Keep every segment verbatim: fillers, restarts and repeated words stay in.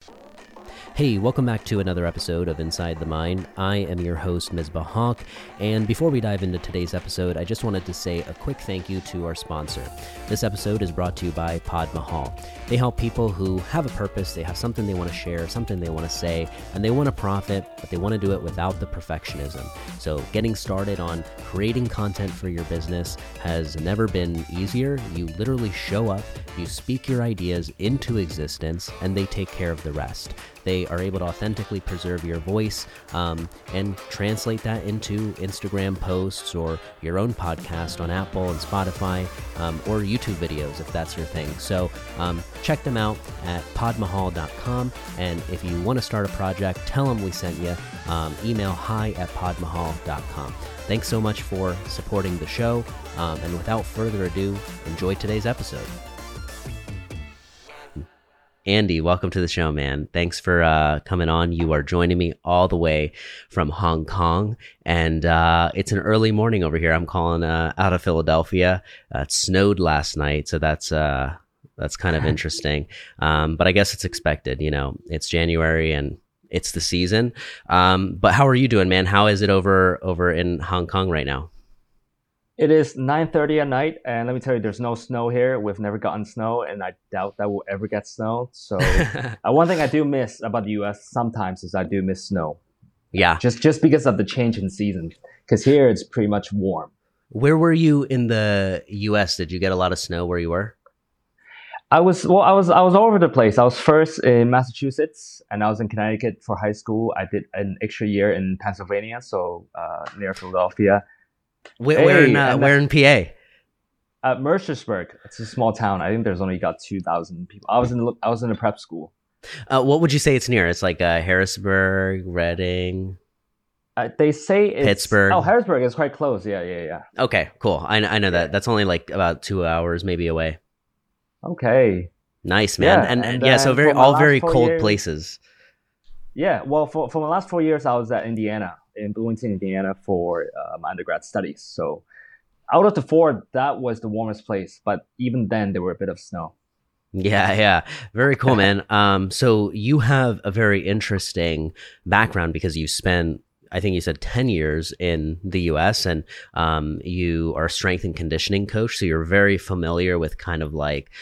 Hey, welcome back to another episode of Inside the Mind. I am your host, Misbah Hawk, and before we dive into today's episode, I just wanted to say a quick thank you to our sponsor. This episode is brought to you by Pod Mahal. They help people who have a purpose, they have something they want to share, something they want to say, and they want to profit, but they want to do it without the perfectionism. So getting started on creating content for your business has never been easier. You literally show up, you speak your ideas into existence, and they take care of the rest. They are able to authentically preserve your voice um, and translate that into Instagram posts or your own podcast on Apple and Spotify um, or YouTube videos if that's your thing. So um, check them out at pod mahal dot com. And if you want to start a project, tell them we sent you. Um, email hi at pod mahal dot com. Thanks so much for supporting the show. Um, and without further ado, enjoy today's episode. Andy, welcome to the show, man. Thanks for uh, coming on. You are joining me all the way from Hong Kong, and uh, it's an early morning over here. I'm calling uh, out of Philadelphia. Uh, it snowed last night, so that's uh, that's kind of interesting. Um, but I guess it's expected. You know, it's January and it's the season. Um, but how are you doing, man? How is it over over in Hong Kong right now? It is nine thirty at night, and let me tell you, there's no snow here. We've never gotten snow, and I doubt that we'll ever get snow. So uh, one thing I do miss about the U S sometimes is I do miss snow. Yeah. Just just because of the change in season. Because here it's pretty much warm. Where were you in the U S? Did you get a lot of snow where you were? I was well. I was I was all over the place. I was first in Massachusetts, and I was in Connecticut for high school. I did an extra year in Pennsylvania, so uh, near Philadelphia. Where, hey, where in uh, where in P A? Uh, Mercersburg. It's a small town. I think there's only got two thousand people. I was in I was in a prep school. Uh, what would you say it's near? It's like uh, Harrisburg, Reading. Uh, they say it's, Pittsburgh. Oh, Harrisburg is quite close. Yeah, yeah, yeah. Okay, cool. I I know that. That's only like about two hours maybe away. Okay. Nice, man. Yeah, and, and yeah, so very all very cold years, places. Yeah. Well, for for the last four years, I was at Indiana. in Bloomington, Indiana for uh, my undergrad studies. So out of the four, that was the warmest place. But even then, there were a bit of snow. Yeah, yeah. Very cool, man. Um, so you have a very interesting background because you spent, I think you said ten years in the U S and um, you are a strength and conditioning coach. So you're very familiar with kind of like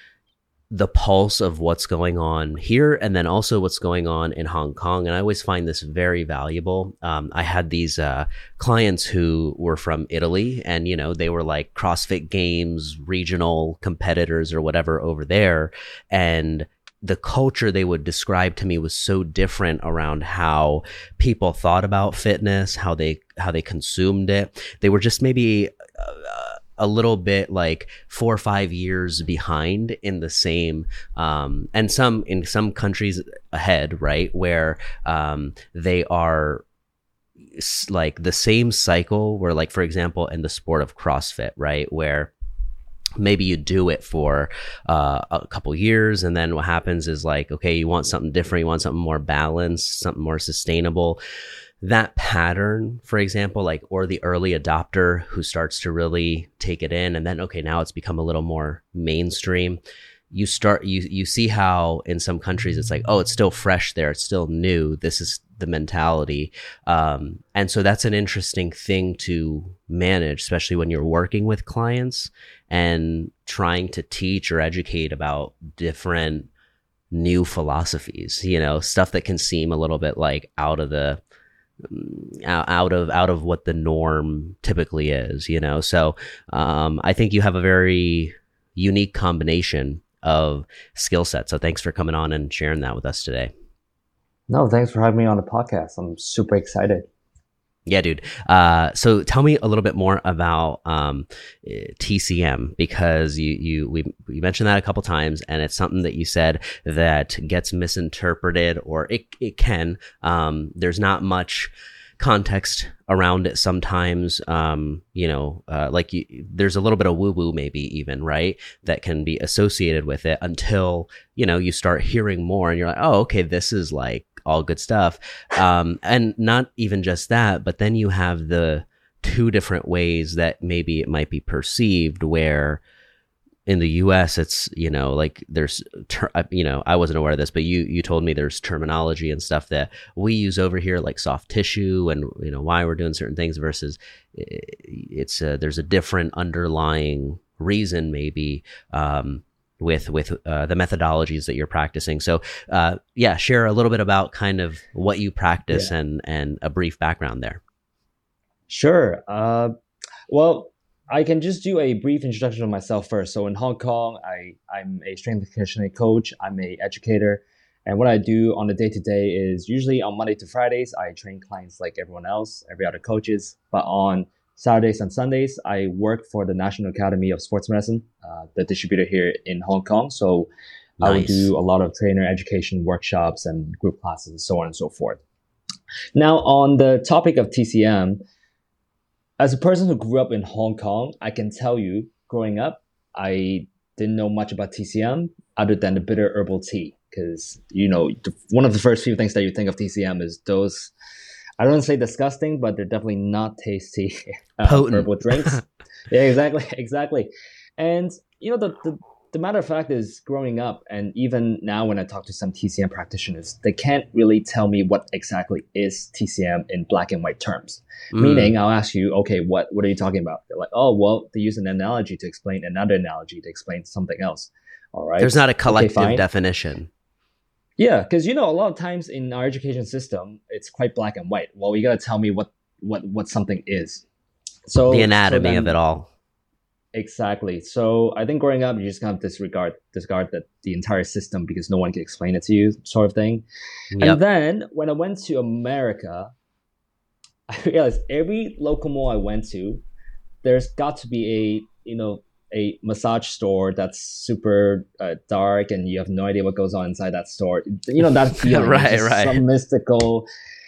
the pulse of what's going on here and then also what's going on in Hong Kong. And I always find this very valuable. Um, I had these uh, clients who were from Italy and, you know, they were like CrossFit Games, regional competitors or whatever over there. And the culture they would describe to me was so different around how people thought about fitness, how they, how they consumed it. They were just maybe uh, a little bit like four or five years behind in the same, um, and some in some countries ahead, right? Where um, they are like the same cycle where like, for example, in the sport of CrossFit, right? Where maybe you do it for uh, a couple years and then what happens is like, okay, you want something different. You want something more balanced, something more sustainable. That pattern, for example, like, or the early adopter who starts to really take it in and then, okay, now it's become a little more mainstream. You start, you, you see how in some countries it's like, oh, it's still fresh there. It's still new. This is the mentality. Um, and so that's an interesting thing to manage, especially when you're working with clients and trying to teach or educate about different new philosophies, you know, stuff that can seem a little bit like out of the, out of out of what the norm typically is, you know. So um, I think you have a very unique combination of skill sets. So thanks for coming on and sharing that with us today. No, thanks for having me on the podcast. I'm super excited. Yeah, dude. Uh, so tell me a little bit more about um, T C M because you you we you mentioned that a couple times, and it's something that you said that gets misinterpreted, or it it can. Um, there's not much context around it sometimes. Um, you know, uh, like you, there's a little bit of woo woo, maybe even right, that can be associated with it until you know you start hearing more, and you're like, oh, okay, this is like all good stuff. Um, and not even just that, but then you have the two different ways that maybe it might be perceived where in the U S, it's, you know, like there's, ter- you know, I wasn't aware of this, but you you told me there's terminology and stuff that we use over here, like soft tissue, and you know why we're doing certain things versus it's a, there's a different underlying reason maybe um, with with uh, the methodologies that you're practicing. So uh, yeah, share a little bit about kind of what you practice Yeah. and and a brief background there. Sure. Uh, well, I can just do a brief introduction of myself first. So in Hong Kong, I, I'm a strength and conditioning coach. I'm a educator. And what I do on a day-to-day is usually on Monday to Fridays, I train clients like everyone else, every other coaches. But on Saturdays and Sundays, I work for the National Academy of Sports Medicine, uh, the distributor here in Hong Kong. So nice. I would do a lot of trainer education workshops and group classes and so on and so forth. Now, on the topic of T C M, as a person who grew up in Hong Kong, I can tell you, growing up, I didn't know much about T C M other than the bitter herbal tea. Because, you know, one of the first few things that you think of T C M is those, I don't want to say disgusting, but they're definitely not tasty uh, herbal drinks. Yeah, exactly, exactly. And, you know, the, the the matter of fact is, growing up, and even now when I talk to some T C M practitioners, they can't really tell me what exactly is T C M in black and white terms. Mm. Meaning, I'll ask you, okay, what, what are you talking about? They're like, oh, well, they use an analogy to explain another analogy to explain something else. All right. There's not a collective okay, definition. Yeah, because, you know, a lot of times in our education system, it's quite black and white. Well, you got to tell me what, what, what something is. So the anatomy so then, of it all. Exactly. So I think growing up, you just kind of disregard discard that the entire system because no one can explain it to you, sort of thing. Yep. And then when I went to America, I realized every local mall I went to, there's got to be a, you know, a massage store that's super uh, dark and you have no idea what goes on inside that store. You know, that feeling, right, right. Some mystical.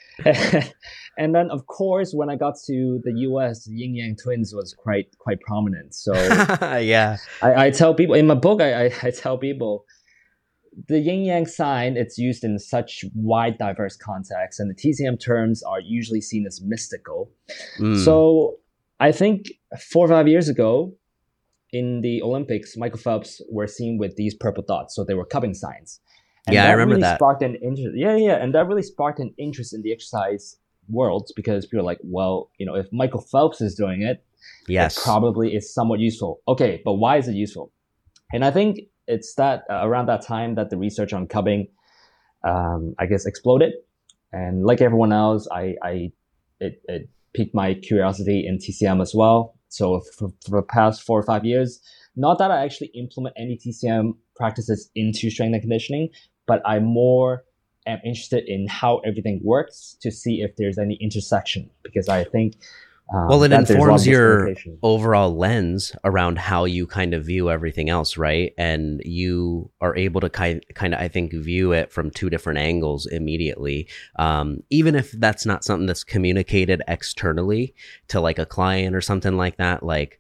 And then, of course, when I got to the U S, the Yin Yang Twins was quite quite prominent. So yeah, I, I tell people in my book, I, I, I tell people the Yin Yang sign, it's used in such wide, diverse contexts, and the T C M terms are usually seen as mystical. Mm. So I think four or five years ago in the Olympics, Michael Phelps were seen with these purple dots. So they were cupping signs. And yeah, that I remember really that. Sparked an interest. Yeah, yeah, and that really sparked an interest in the exercise world because people are like, well, you know, if Michael Phelps is doing it, yes, it probably is somewhat useful. Okay, but why is it useful? And I think it's that uh, around that time that the research on cupping, um, I guess, exploded. And like everyone else, I, I it, it piqued my curiosity in T C M as well. So for, for the past four or five years, not that I actually implement any T C M practices into strength and conditioning, but I more am interested in how everything works to see if there's any intersection, because I think um, well, it informs your overall lens around how you kind of view everything else, right? And you are able to kind kind of, I think, view it from two different angles immediately, um, even if that's not something that's communicated externally to like a client or something like that. Like,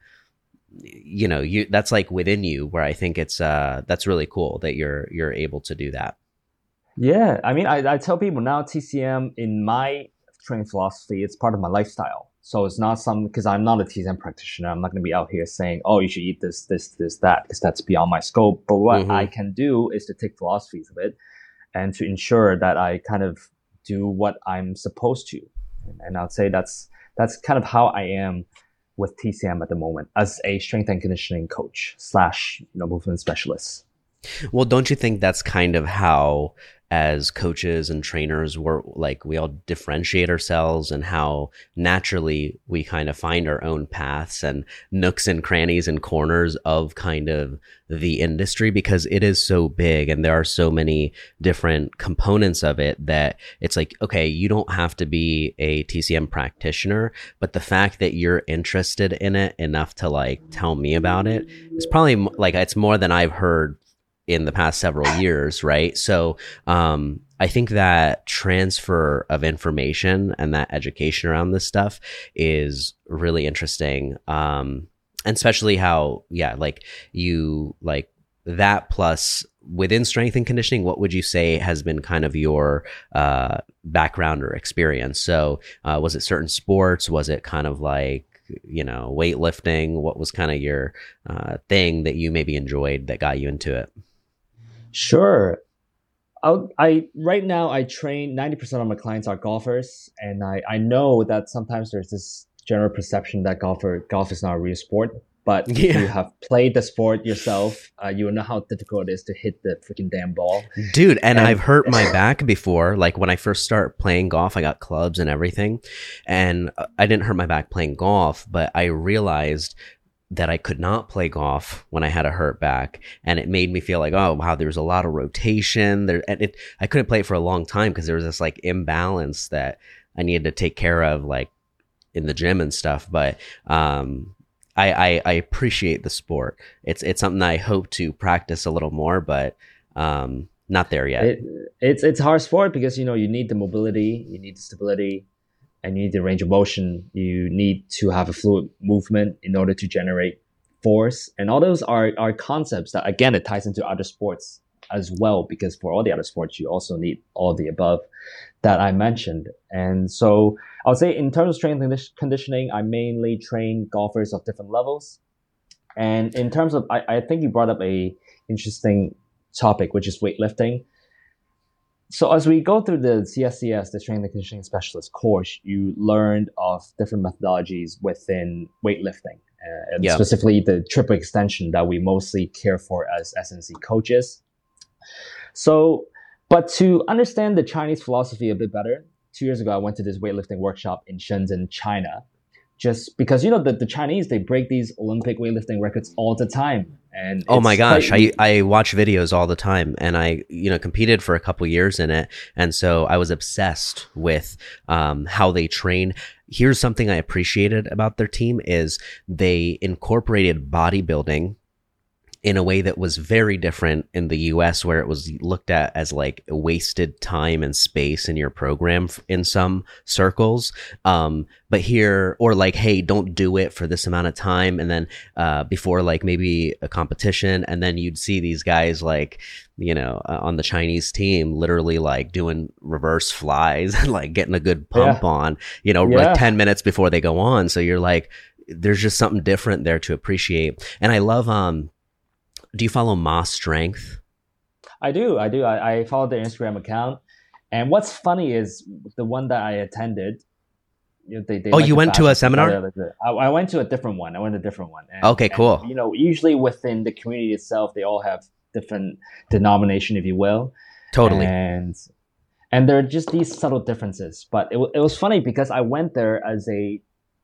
you know, you that's like within you, where I think it's uh, that's really cool that you're you're able to do that. Yeah, I mean, I, I tell people now T C M in my training philosophy, it's part of my lifestyle. So it's not some, because I'm not a T C M practitioner. I'm not going to be out here saying, oh, you should eat this, this, this, that, because that's beyond my scope. But what mm-hmm. I can do is to take philosophies of it and to ensure that I kind of do what I'm supposed to. And I'd say that's that's kind of how I am with T C M at the moment as a strength and conditioning coach slash, you know, movement specialist. Well, don't you think that's kind of how, as coaches and trainers, we're like, we all differentiate ourselves, and how naturally we kind of find our own paths and nooks and crannies and corners of kind of the industry, because it is so big and there are so many different components of it that it's like, okay, you don't have to be a T C M practitioner, but the fact that you're interested in it enough to like tell me about it is probably like, it's more than I've heard in the past several years, right? So um, I think that transfer of information and that education around this stuff is really interesting. Um, and especially how, yeah, like you, like that plus within strength and conditioning, what would you say has been kind of your uh, background or experience? So uh, was it certain sports? Was it kind of like you know, weightlifting? What was kind of your uh, thing that you maybe enjoyed that got you into it? Sure. I'll, I right now I train ninety percent of my clients are golfers, and I, I know that sometimes there's this general perception that golfer golf is not a real sport. But Yeah. if you have played the sport yourself, uh, you know how difficult it is to hit the freaking damn ball. Dude, and, And- I've hurt my back before. Like when I first started playing golf, I got clubs and everything. And uh, I didn't hurt my back playing golf, but I realized that I could not play golf when I had a hurt back. And it made me feel like, oh, wow, there's a lot of rotation there. And it, I couldn't play it for a long time because there was this like imbalance that I needed to take care of, like in the gym and stuff. But, um, I, I, I appreciate the sport. It's it's something I hope to practice a little more, but um, not there yet. It, it's it's a hard sport because you know you need the mobility, you need the stability, and you need the range of motion. You need to have a fluid movement in order to generate force, and all those are are concepts that again it ties into other sports as well. Because for all the other sports, you also need all of the above that I mentioned. And so I would say in terms of strength and conditioning, I mainly train golfers of different levels. And in terms of, I, I think you brought up a interesting topic, which is weightlifting. So as we go through the C S C S, the strength and conditioning specialist course, you learned of different methodologies within weightlifting, uh, and Yeah. specifically the triple extension that we mostly care for as S N C coaches. So, but to understand the Chinese philosophy a bit better, two years ago, I went to this weightlifting workshop in Shenzhen, China, just because, you know, the, the Chinese, they break these Olympic weightlifting records all the time. And Oh it's my gosh, quite- I, I watch videos all the time, and I, you know, competed for a couple years in it. And so I was obsessed with um, how they train. Here's something I appreciated about their team is they incorporated bodybuilding in a way that was very different in the U S, where it was looked at as like a wasted time and space in your program f- in some circles. Um, but here, or like, hey, don't do it for this amount of time. And then uh, before like maybe a competition, and then you'd see these guys like, you know, uh, on the Chinese team, literally like doing reverse flies and like getting a good pump Yeah. on, you know, Yeah. like ten minutes before they go on. So you're like, there's just something different there to appreciate. And I love, um, do you follow Moss Strength? I do, I do. I, I follow their Instagram account. And what's funny is the one that I attended. You know, they, they Oh, like you to went to bash a each seminar? other like that. I, I went to a different one. I went to a different one. And, Okay, cool. and, you know, usually within the community itself, they all have different denomination, if you will. Totally. And and there are just these subtle differences. But it, it was funny because I went there as a,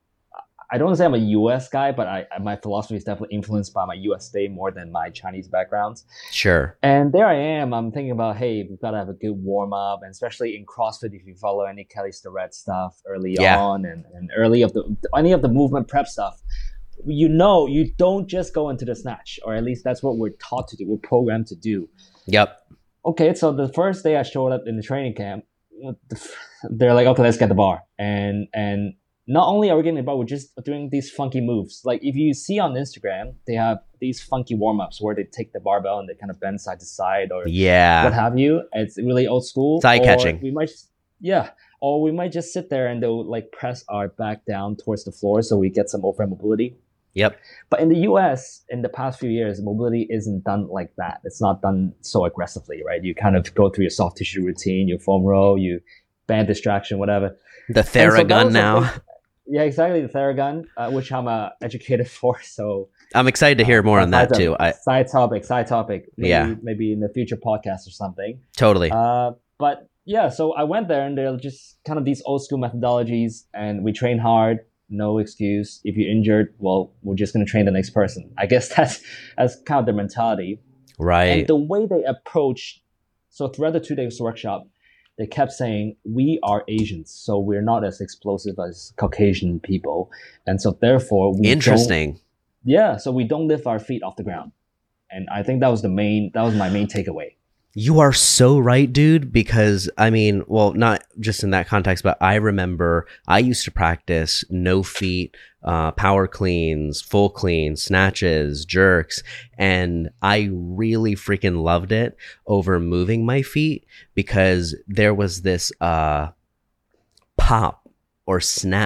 I don't want to say I'm a U S guy, but I, my philosophy is definitely influenced by my U S stay more than my Chinese background. Sure. And there I am. I'm thinking about, hey, we've got to have a good warm up, and especially in CrossFit, if you follow any Kelly Starrett stuff early Yeah. on, and, and early of the any of the movement prep stuff, you know, you don't just go into the snatch, or at least that's what we're taught to do. We're programmed to do. Yep. Okay, so the first day I showed up in the training camp, they're like, okay, let's get the bar, and and. Not only are we getting the bar, we're just doing these funky moves. Like if you see on Instagram, they have these funky warm-ups where they take the barbell and they kind of bend side to side or Yeah. what have you. It's really old school. It's Or eye-catching. We might, yeah. Or we might just sit there and they'll like press our back down towards the floor so we get some overhead mobility. Yep. But in the U S, in the past few years, mobility isn't done like that. It's not done so aggressively, right? You kind of go through your soft tissue routine, your foam roll, you band distraction, whatever. The And so that Theragun was a now. big- Yeah, exactly. The Theragun, uh, which I'm uh, educated for. So I'm excited to hear more on that side too. I Side topic, side topic. Maybe, Yeah. Maybe in the future podcast or something. totally. Uh, but yeah, so I went there and they're just kind of these old school methodologies, and we train hard, no excuse. If you're injured, well, we're just going to train the next person. I guess that's that's kind of their mentality. Right. And the way they approach, so throughout the two days workshop, they kept saying, we are Asians, so we're not as explosive as Caucasian people. And so therefore, we don't- Interesting. yeah, so we don't lift our feet off the ground. And I think that was the main, that was my main takeaway. You are so right, dude, because I mean, well, not just in that context, but I remember I used to practice no feet, uh, power cleans, full cleans, snatches, jerks, and I really freaking loved it over moving my feet because there was this uh, pop or snap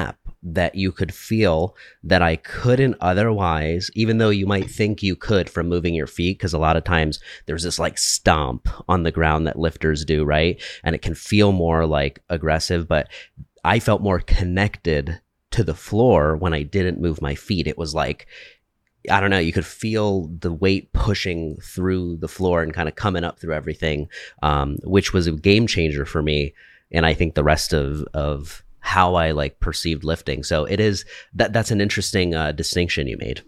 that you could feel that I couldn't otherwise, even though you might think you could from moving your feet, because a lot of times there's this like stomp on the ground that lifters do, right? And it can feel more like aggressive, but I felt more connected to the floor when I didn't move my feet. It was like, I don't know, you could feel the weight pushing through the floor and kind of coming up through everything, um, which was a game changer for me. And I think the rest of, of how I like perceived lifting. So it is that that's an interesting uh, distinction you made.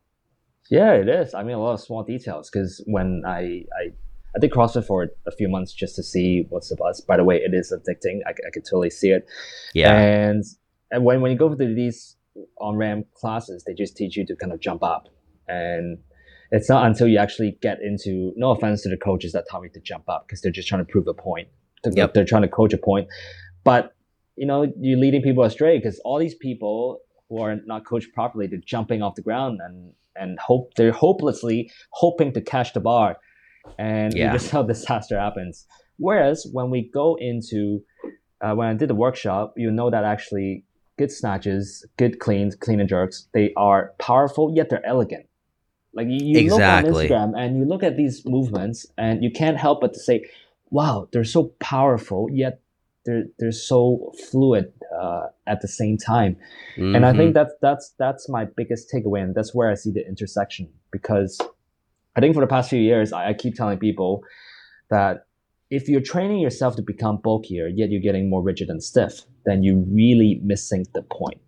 Yeah, it is. I mean, a lot of small details, because when I, I, I did CrossFit for a few months just to see what's the buzz. By the way, it is addicting. I, I could totally see it. Yeah. And, and when, when you go to these on-ramp classes, they just teach you to kind of jump up. And it's not until you actually get into, no offense to the coaches that taught me to jump up, because they're just trying to prove a point. Yep. They're trying to coach a point. But you know, you're leading people astray, because all these people who are not coached properly, they're jumping off the ground and, and hope they're hopelessly hoping to catch the bar. And yeah. This is how disaster happens. Whereas when we go into, uh, when I did the workshop, you know that actually good snatches, good cleans, clean and jerks, they are powerful, yet they're elegant. Like you, you exactly. look on Instagram and you look at these movements and you can't help but to say, wow, they're so powerful, yet they're they're so fluid uh, at the same time. Mm-hmm. And I think that's that's that's my biggest takeaway, and that's where I see the intersection. Because I think for the past few years, I, I keep telling people that if you're training yourself to become bulkier, yet you're getting more rigid and stiff, then you're really missing the point.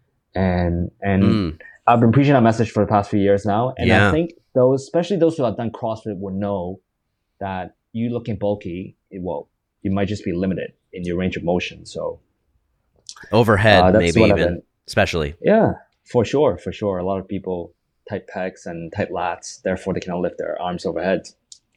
And and mm. I've been preaching that message for the past few years now, and yeah. I think those, especially those who have done CrossFit, will know that you looking bulky, it will. You might just be limited in your range of motion. So overhead, uh, maybe even, especially. Yeah, for sure, for sure. A lot of people tight pecs and tight lats, therefore they cannot lift their arms overhead.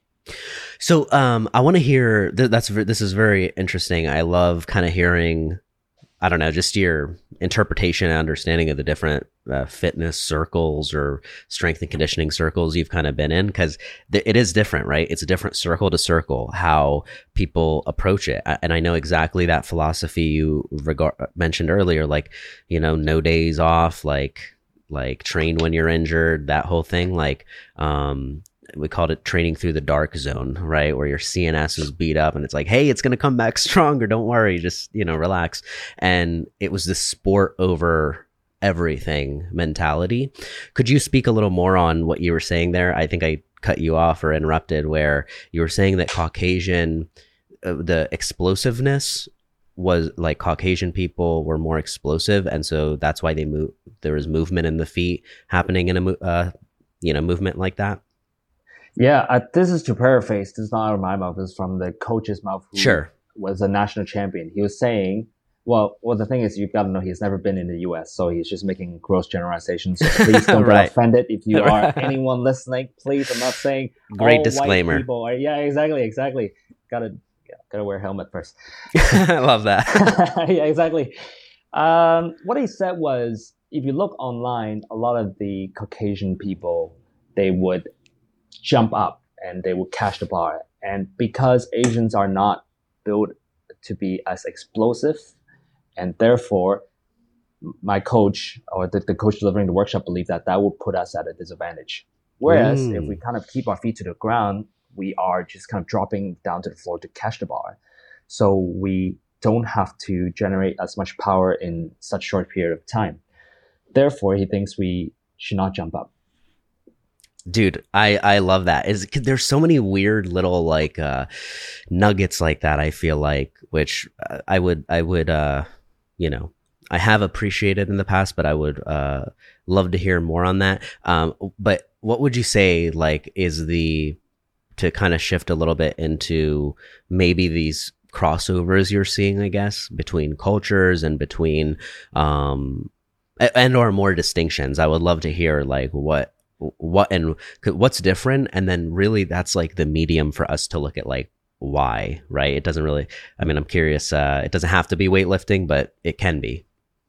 So um, I want to hear. Th- that's this is very interesting. I love kind of hearing, I don't know, just your interpretation and understanding of the different uh, fitness circles or strength and conditioning circles you've kind of been in, because th- it is different, right? It's a different circle to circle, how people approach it. And I know exactly that philosophy you regard- mentioned earlier, like, you know, no days off, like, like train when you're injured, that whole thing. Like, um, we called it training through the dark zone, right? Where your C N S is beat up and it's like, hey, it's going to come back stronger. Don't worry. Just, you know, relax. And it was this sport over everything mentality. Could you speak a little more on what you were saying there? I think I cut you off or interrupted, where you were saying that Caucasian, uh, the explosiveness was like Caucasian people were more explosive. And so that's why they move. There was movement in the feet happening in a, uh, you know, movement like that. Yeah, uh, this is to paraphrase. This is not out of my mouth. This is from the coach's mouth, who sure. was a national champion. He was saying, well, well, the thing is, you've got to know he's never been in the U S, so he's just making gross generalizations. So please don't right. get offended if you are anyone listening. Please, I'm not saying great all disclaimer. White people are, yeah, exactly, exactly. Gotta, yeah, gotta wear a helmet first. I love that. Yeah, exactly. Um, what he said was, if you look online, a lot of the Caucasian people, they would jump up and they would catch the bar. And because Asians are not built to be as explosive, and therefore my coach or the, the coach delivering the workshop believed that that would put us at a disadvantage. Whereas mm. if we kind of keep our feet to the ground, we are just kind of dropping down to the floor to catch the bar. So we don't have to generate as much power in such short period of time. Therefore, he thinks we should not jump up. Dude, I, I love that. Is there's so many weird little like uh, nuggets like that, I feel like, which I would I would uh, you know, I have appreciated in the past, but I would uh, love to hear more on that. Um, but what would you say like is the, to kind of shift a little bit into maybe these crossovers you're seeing, I guess, between cultures and between um, and or more distinctions? I would love to hear like what what and what's different, and then really that's like the medium for us to look at like why, right? It doesn't really, I mean, I'm curious, uh it doesn't have to be weightlifting, but it can be.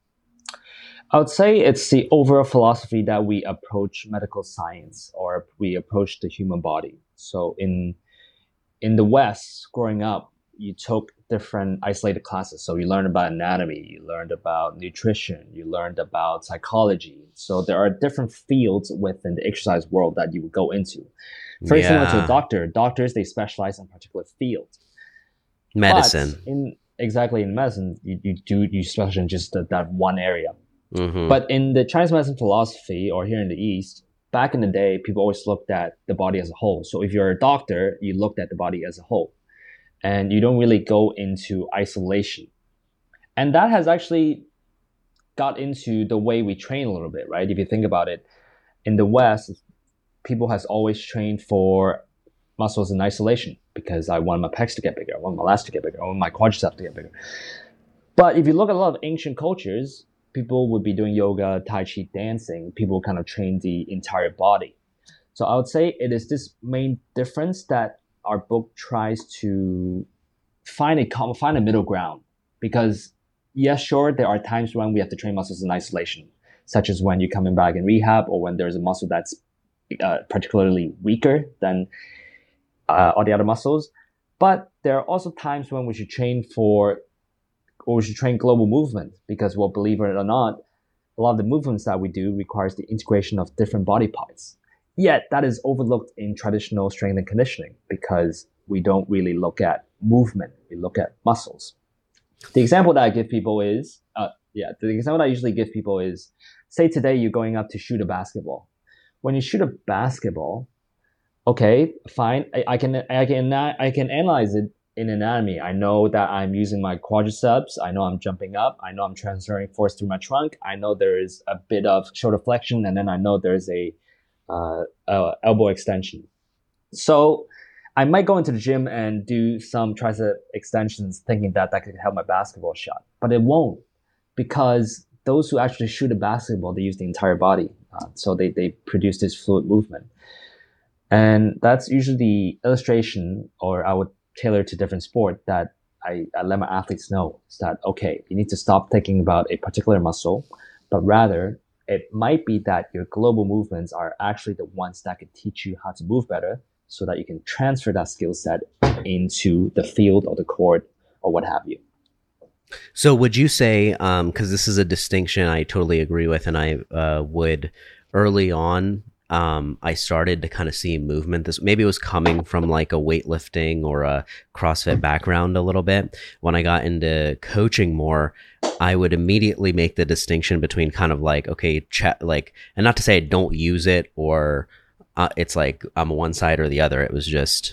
I would say it's the overall philosophy that we approach medical science, or we approach the human body. So in in the West, growing up, you took different isolated classes. So you learned about anatomy, you learned about nutrition, you learned about psychology. So there are different fields within the exercise world that you would go into. Very similar to a Yeah. doctor. Doctors, they specialize in a particular field. Medicine. But in exactly in medicine, you, you do you specialize in just that, that one area. Mm-hmm. But in the Chinese medicine philosophy, or here in the East, back in the day, people always looked at the body as a whole. So if you're a doctor, you looked at the body as a whole, and you don't really go into isolation. And that has actually got into the way we train a little bit, right? If you think about it, in the West, people has always trained for muscles in isolation because I want my pecs to get bigger, I want my lats to get bigger, I want my quadriceps to get bigger. But if you look at a lot of ancient cultures, people would be doing yoga, tai chi, dancing. People kind of train the entire body. So I would say it is this main difference that our book tries to find a common, find a middle ground. Because yes, sure, there are times when we have to train muscles in isolation, such as when you're coming back in rehab or when there's a muscle that's uh, particularly weaker than uh, all the other muscles. But there are also times when we should train for or we should train global movement because, well, believe it or not, a lot of the movements that we do requires the integration of different body parts. Yet that is overlooked in traditional strength and conditioning because we don't really look at movement. We look at muscles. The example that I give people is, uh, yeah, the example that I usually give people is, say today you're going up to shoot a basketball. When you shoot a basketball, okay, fine, I, I can I can I can analyze it in anatomy. I know that I'm using my quadriceps. I know I'm jumping up. I know I'm transferring force through my trunk. I know there is a bit of shoulder flexion, and then I know there's a, uh, a elbow extension. So I might go into the gym and do some tricep extensions thinking that that could help my basketball shot, but it won't because those who actually shoot a basketball, they use the entire body. Uh, so they, they produce this fluid movement. And that's usually the illustration, or I would tailor to different sport that I, I let my athletes know is that, okay, you need to stop thinking about a particular muscle, but rather it might be that your global movements are actually the ones that can teach you how to move better so that you can transfer that skill set into the field or the court or what have you. So would you say, um, because this is a distinction I totally agree with, and I uh, would early on, um, I started to kind of see movement. This maybe it was coming from like a weightlifting or a CrossFit background a little bit. When I got into coaching more, I would immediately make the distinction between kind of like, okay, ch- like, and not to say I don't use it or uh, it's like I'm one side or the other. It was just,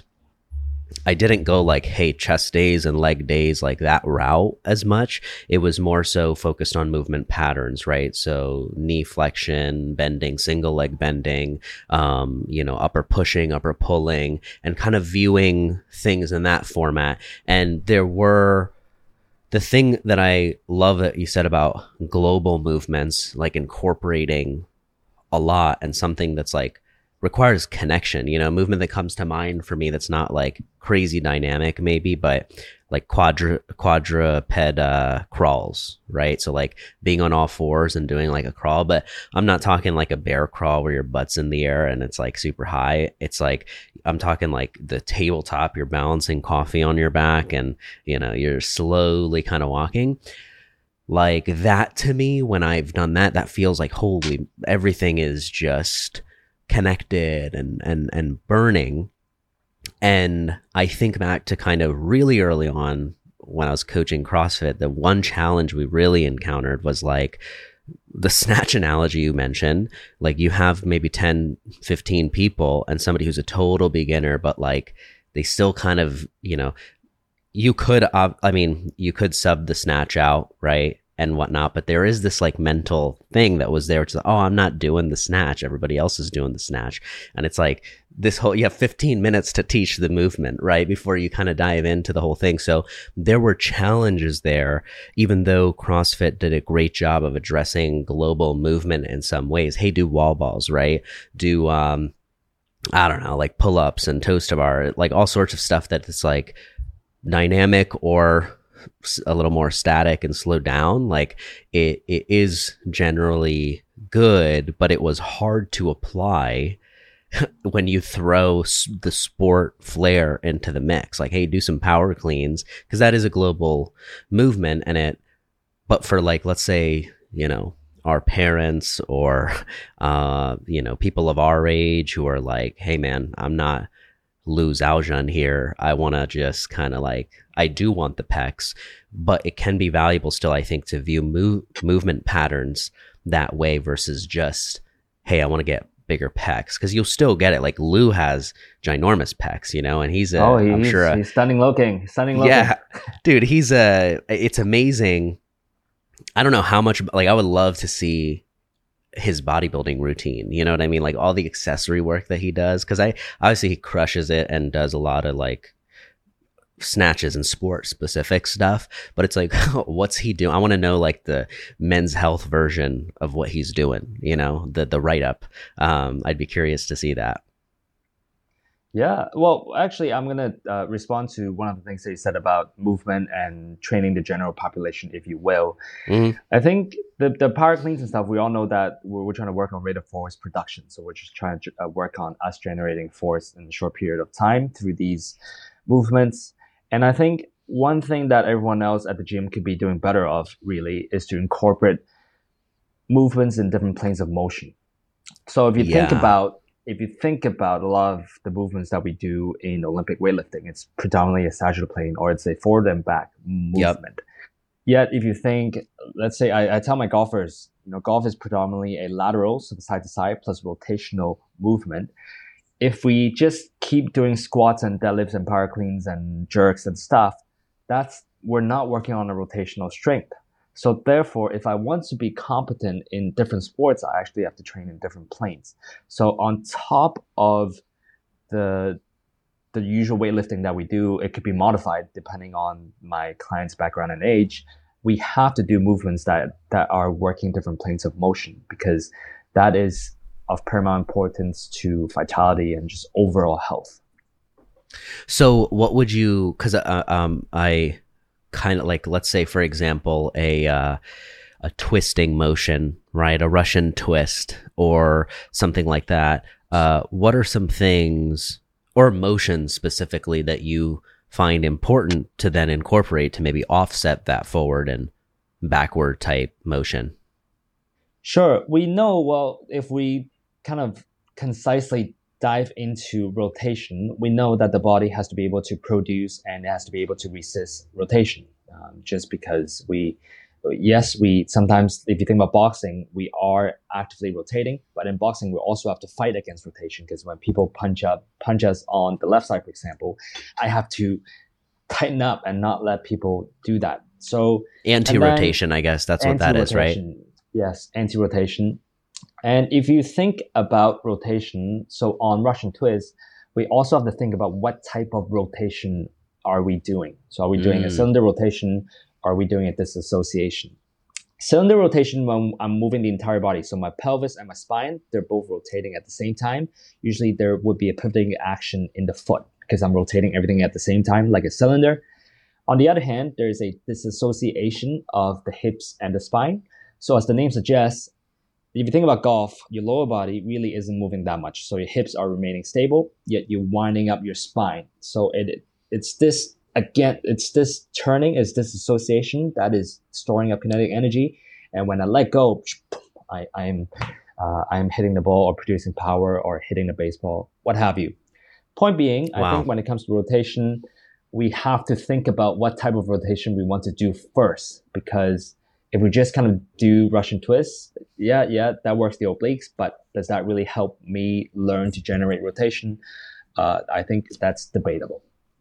I didn't go like, hey, chest days and leg days, like that route as much. It was more so focused on movement patterns, right? So knee flexion, bending, single leg bending, um, you know, upper pushing, upper pulling, and kind of viewing things in that format. And there were, the thing that I love that you said about global movements, like incorporating a lot and something that's like, requires connection, you know, movement that comes to mind for me that's not like crazy dynamic maybe, but like quadru- quadruped uh, crawls, right? So like being on all fours and doing like a crawl, but I'm not talking like a bear crawl where your butt's in the air and it's like super high. It's like, I'm talking like the tabletop, you're balancing coffee on your back and, you know, you're slowly kind of walking. Like that to me, when I've done that, that feels like, holy, everything is just connected and and and burning. And I think back to kind of really early on when I was coaching CrossFit, the one challenge we really encountered was like the snatch analogy you mentioned. Like you have maybe ten, fifteen people and somebody who's a total beginner, but like they still kind of, you know, you could, uh, I mean, you could sub the snatch out, right? And whatnot, but there is this like mental thing that was there. It's like, oh, I'm not doing the snatch. Everybody else is doing the snatch. And it's like this whole, you have fifteen minutes to teach the movement, right? Before you kind of dive into the whole thing. So there were challenges there, even though CrossFit did a great job of addressing global movement in some ways. Hey, do wall balls, right? Do, um, I don't know, like pull-ups and toes to bar, like all sorts of stuff that is like dynamic or a little more static and slow down. Like it, it is generally good, but it was hard to apply when you throw the sport flair into the mix, like, hey, do some power cleans, because that is a global movement. And it, but for like, let's say, you know, our parents or, uh, you know, people of our age who are like, hey man, I'm not Lou Zhaojun here. I want to just kind of like, I do want the pecs, but it can be valuable still, I think, to view move, movement patterns that way versus just, hey, I want to get bigger pecs, because you'll still get it. Like Lou has ginormous pecs, you know, and he's a, oh, he, I'm he's, sure, a, he's stunning looking, stunning looking. Yeah, dude, he's a, it's amazing. I don't know how much, like I would love to see his bodybuilding routine, you know what I mean? Like all the accessory work that he does, because I obviously he crushes it and does a lot of like snatches and sport specific stuff, but it's like, what's he doing? I want to know like the men's health version of what he's doing, you know, the the write-up. um I'd be curious to see that. Yeah, well, actually, I'm going to uh, respond to one of the things that you said about movement and training the general population, if you will. Mm-hmm. I think the, the power cleans and stuff, we all know that we're, we're trying to work on rate of force production. So we're just trying to uh, work on us generating force in a short period of time through these movements. And I think one thing that everyone else at the gym could be doing better of, really, is to incorporate movements in different planes of motion. So if you yeah. think about If you think about a lot of the movements that we do in Olympic weightlifting, it's predominantly a sagittal plane, or it's a forward and back movement. Yep. Yet, if you think, let's say, I, I tell my golfers, you know, golf is predominantly a lateral, so the side to side, plus rotational movement. If we just keep doing squats and deadlifts and power cleans and jerks and stuff, that's we're not working on a rotational strength. So therefore, if I want to be competent in different sports, I actually have to train in different planes. So on top of the the usual weightlifting that we do, it could be modified depending on my client's background and age. We have to do movements that, that are working different planes of motion, because that is of paramount importance to vitality and just overall health. So what would you, because uh, um, I... kind of like, let's say, for example, a uh, a twisting motion, right? A Russian twist or something like that. Uh, what are some things or motions specifically that you find important to then incorporate to maybe offset that forward and backward type motion? Sure. We know, well, if we kind of concisely dive into rotation, we know that the body has to be able to produce and it has to be able to resist rotation. Um, just because we, yes, we sometimes, if you think about boxing, we are actively rotating, but in boxing, we also have to fight against rotation, because when people punch up, punch us on the left side, for example, I have to tighten up and not let people do that. So anti-rotation, I guess that's what that is, right? Yes, anti-rotation. And if you think about rotation, so on Russian twist, we also have to think about what type of rotation are we doing. So are we doing mm. a cylinder rotation? Are we doing a disassociation? Cylinder rotation, when I'm moving the entire body, so my pelvis and my spine, they're both rotating at the same time. Usually there would be a pivoting action in the foot because I'm rotating everything at the same time, like a cylinder. On the other hand, there's a disassociation of the hips and the spine. So as the name suggests, if you think about golf, your lower body really isn't moving that much. So your hips are remaining stable, yet you're winding up your spine. So it it's this, again, it's this turning, it's this association that is storing up kinetic energy. And when I let go, I, I'm uh, I'm hitting the ball or producing power or hitting the baseball, what have you. Point being, wow. I think when it comes to rotation, we have to think about what type of rotation we want to do first, because if we just kind of do Russian twists, yeah, yeah, that works the obliques, but does that really help me learn to generate rotation? Uh, I think that's debatable.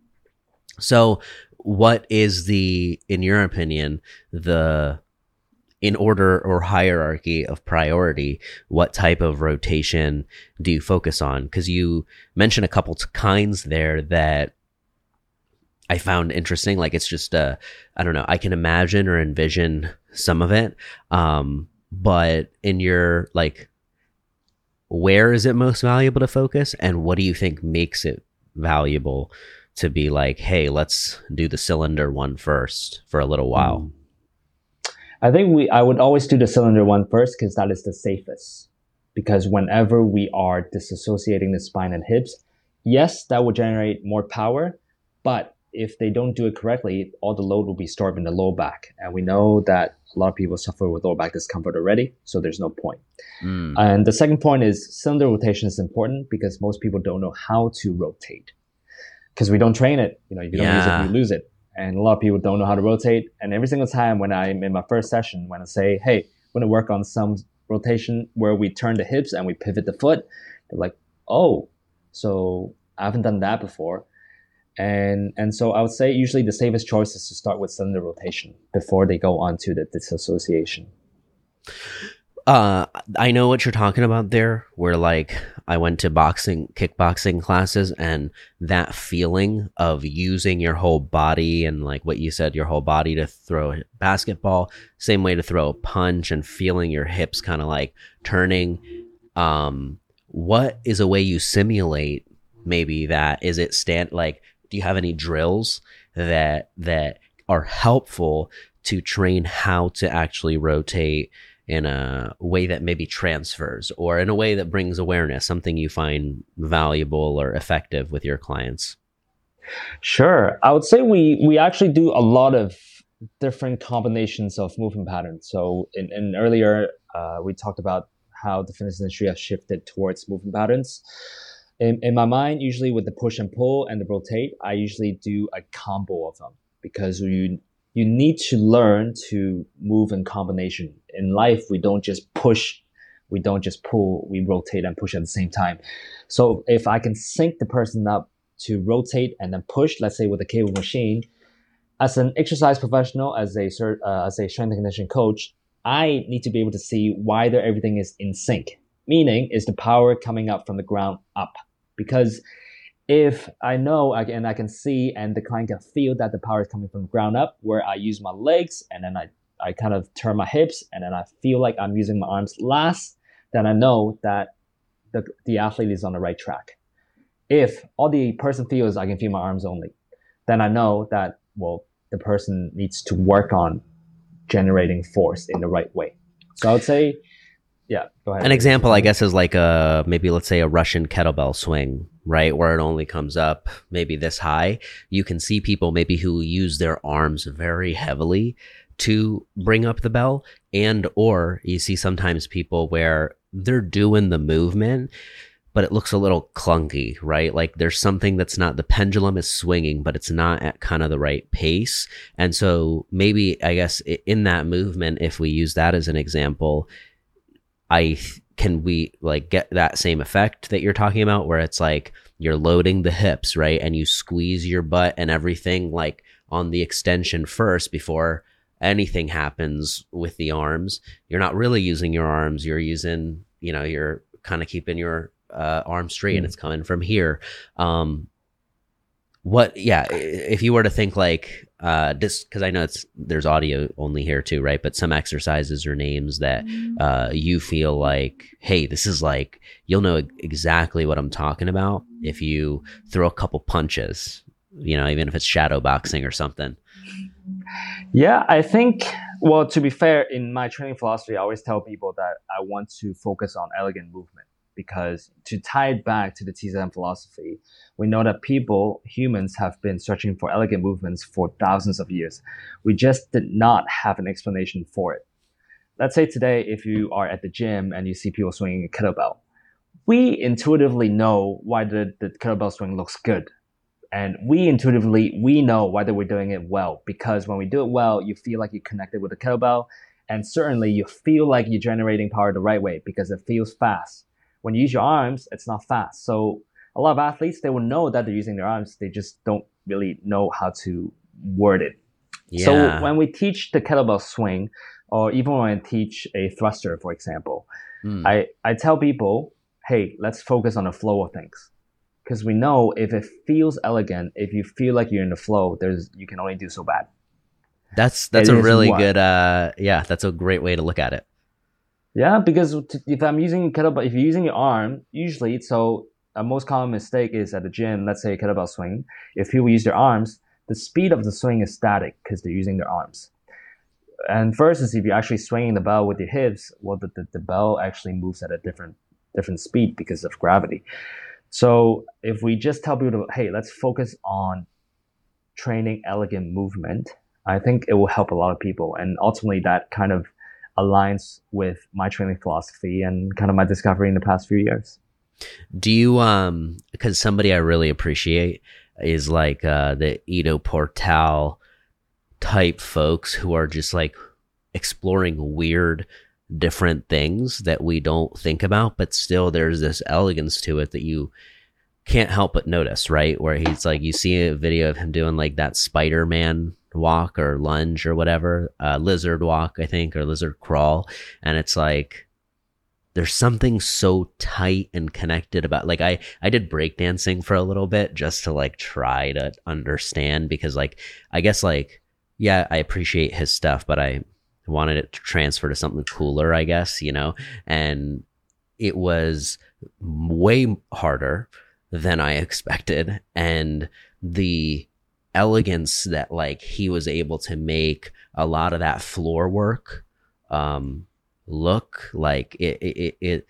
So what is the, in your opinion, the, in order or hierarchy of priority, what type of rotation do you focus on? Because you mentioned a couple kinds there that I found interesting. Like it's just, uh, I don't know, I can imagine or envision some of it. Um, but in your, like, where is it most valuable to focus? And what do you think makes it valuable to be like, hey, let's do the cylinder one first for a little while? Mm. I think we, I would always do the cylinder one first because that is the safest. because whenever we are disassociating the spine and hips, yes, that will generate more power, but if they don't do it correctly, all the load will be stored in the lower back. And we know that a lot of people suffer with lower back discomfort already, so there's no point. Mm. And the second point is cylinder rotation is important because most people don't know how to rotate because we don't train it. You know, if you don't yeah. use it, you lose it. And a lot of people don't know how to rotate. And every single time when I'm in my first session, when I say, hey, I'm going to work on some rotation where we turn the hips and we pivot the foot, they're like, oh, so I haven't done that before. And and so I would say usually the safest choice is to start with cylinder rotation before they go on to the disassociation. Uh, I know what you're talking about there, where like I went to boxing, kickboxing classes, and that feeling of using your whole body and like what you said, your whole body to throw a basketball, same way to throw a punch and feeling your hips kind of like turning. Um, what is a way you simulate maybe that? Is it stand like, do you have any drills that that are helpful to train how to actually rotate in a way that maybe transfers or in a way that brings awareness, something you find valuable or effective with your clients? Sure. I would say we we actually do a lot of different combinations of movement patterns. So in, in earlier, uh, we talked about how the fitness industry has shifted towards movement patterns. In, in my mind, usually with the push and pull and the rotate, I usually do a combo of them because you you need to learn to move in combination. In life, we don't just push, we don't just pull, we rotate and push at the same time. So if I can sync the person up to rotate and then push, let's say with a cable machine, as an exercise professional, as a uh, as a strength and conditioning coach, I need to be able to see whether everything is in sync. Meaning, is the power coming up from the ground up? Because if I know I can, and I can see and the client can feel that the power is coming from the ground up, where I use my legs and then I, I kind of turn my hips and then I feel like I'm using my arms last, then I know that the, the athlete is on the right track. If all the person feels I can feel my arms only, then I know that, well, the person needs to work on generating force in the right way. So I would say, yeah, go ahead. An example, I guess, is like a, maybe let's say a Russian kettlebell swing, right? Where it only comes up maybe this high. You can see people maybe who use their arms very heavily to bring up the bell, and, or you see sometimes people where they're doing the movement, but it looks a little clunky, right? Like there's something that's not, the pendulum is swinging, but it's not at kind of the right pace. And so maybe, I guess, in that movement, if we use that as an example, I can we like get that same effect that you're talking about where it's like you're loading the hips, right? And you squeeze your butt and everything like on the extension first before anything happens with the arms. You're not really using your arms. You're using, you know, you're kind of keeping your uh, arm straight mm. and it's coming from here. Um, what, yeah, if you were to think like, uh, this, cause I know it's, there's audio only here too, right? But some exercises or names that, uh, you feel like, hey, this is like, you'll know exactly what I'm talking about if you throw a couple punches, you know, even if it's shadow boxing or something. Yeah, I think, well, to be fair, in my training philosophy, I always tell people that I want to focus on elegant movement. Because to tie it back to the T Z M philosophy, we know that people, humans, have been searching for elegant movements for thousands of years. We just did not have an explanation for it. Let's say today, if you are at the gym and you see people swinging a kettlebell, we intuitively know why the, the kettlebell swing looks good. And we intuitively, we know whether we're doing it well. Because when we do it well, you feel like you're connected with the kettlebell. And certainly you feel like you're generating power the right way because it feels fast. When you use your arms, it's not fast. So a lot of athletes, they will know that they're using their arms. They just don't really know how to word it. Yeah. So when we teach the kettlebell swing, or even when I teach a thruster, for example, mm. I, I tell people, hey, let's focus on the flow of things. Because we know if it feels elegant, if you feel like you're in the flow, there's you can only do so bad. That's that's it a really what? good, uh, yeah, that's a great way to look at it. Yeah, because if I'm using kettlebell, if you're using your arm, usually, so a most common mistake is at the gym, let's say a kettlebell swing, if people use their arms, the speed of the swing is static because they're using their arms. And versus if you're actually swinging the bell with your hips, well, the, the, the bell actually moves at a different different speed because of gravity. So if we just tell people, to, hey, let's focus on training elegant movement, I think it will help a lot of people. And ultimately that kind of aligns with my training philosophy and kind of my discovery in the past few years. Do you, um, because somebody I really appreciate is like uh, the Ido Portal type folks who are just like exploring weird, different things that we don't think about, but still there's this elegance to it that you can't help but notice, right? Where he's like, you see a video of him doing like that Spider-Man walk or lunge or whatever, uh, lizard walk, I think, or lizard crawl. And it's like, there's something so tight and connected about, like, I, I did breakdancing for a little bit just to like try to understand, because like, I guess like, yeah, I appreciate his stuff, but I wanted it to transfer to something cooler, I guess, you know, and it was way harder than I expected. And the elegance that like he was able to make a lot of that floor work um look like it it, it, it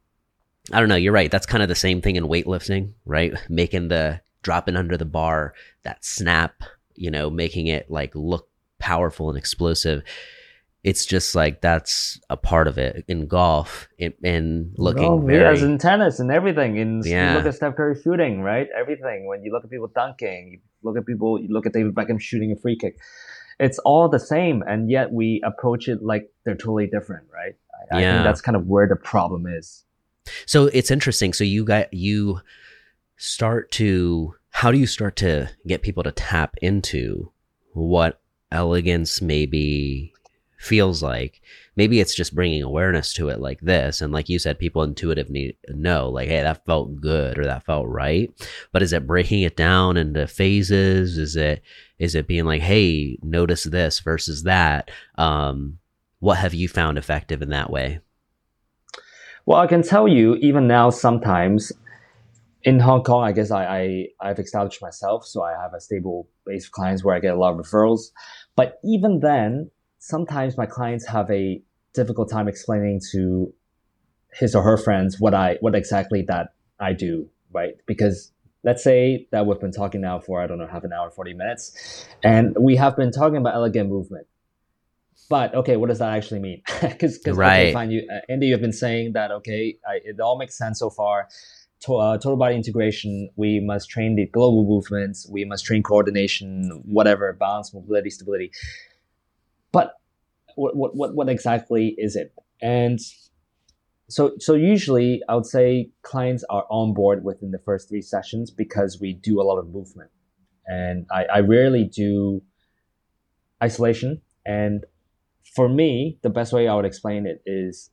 I don't know, you're right, that's kind of the same thing in weightlifting, right? Making the dropping under the bar, that snap, you know, making it like look powerful and explosive. It's just like that's a part of it in golf, in, in looking oh, very... Yes, in tennis and everything. In yeah. You look at Steph Curry shooting, right? Everything. When you look at people dunking, you look at people, you look at David Beckham shooting a free kick. It's all the same, and yet we approach it like they're totally different, right? I, yeah. I think that's kind of where the problem is. So it's interesting. So you got you start to how do you start to get people to tap into what elegance maybe feels like? Maybe it's just bringing awareness to it like this, and like you said, people intuitively know like, hey, that felt good or that felt right. But is it breaking it down into phases? Is it is it being like, hey, notice this versus that? Um what have you found effective in that way? Well, I can tell you, even now, sometimes in Hong Kong, I guess I, I I've established myself, so I have a stable base of clients where I get a lot of referrals. But even then, sometimes my clients have a difficult time explaining to his or her friends what I what exactly that I do, right? Because let's say that we've been talking now for, I don't know, half an hour, forty minutes, and we have been talking about elegant movement. But okay, what does that actually mean? Because right. okay, fine, you, uh, Andy, you've been saying that, okay, I, it all makes sense so far. To, uh, total body integration, we must train the global movements, we must train coordination, whatever, balance, mobility, stability. But what, what, what, what exactly is it? And so, so usually I would say clients are on board within the first three sessions because we do a lot of movement. And I, I rarely do isolation. And for me, the best way I would explain it is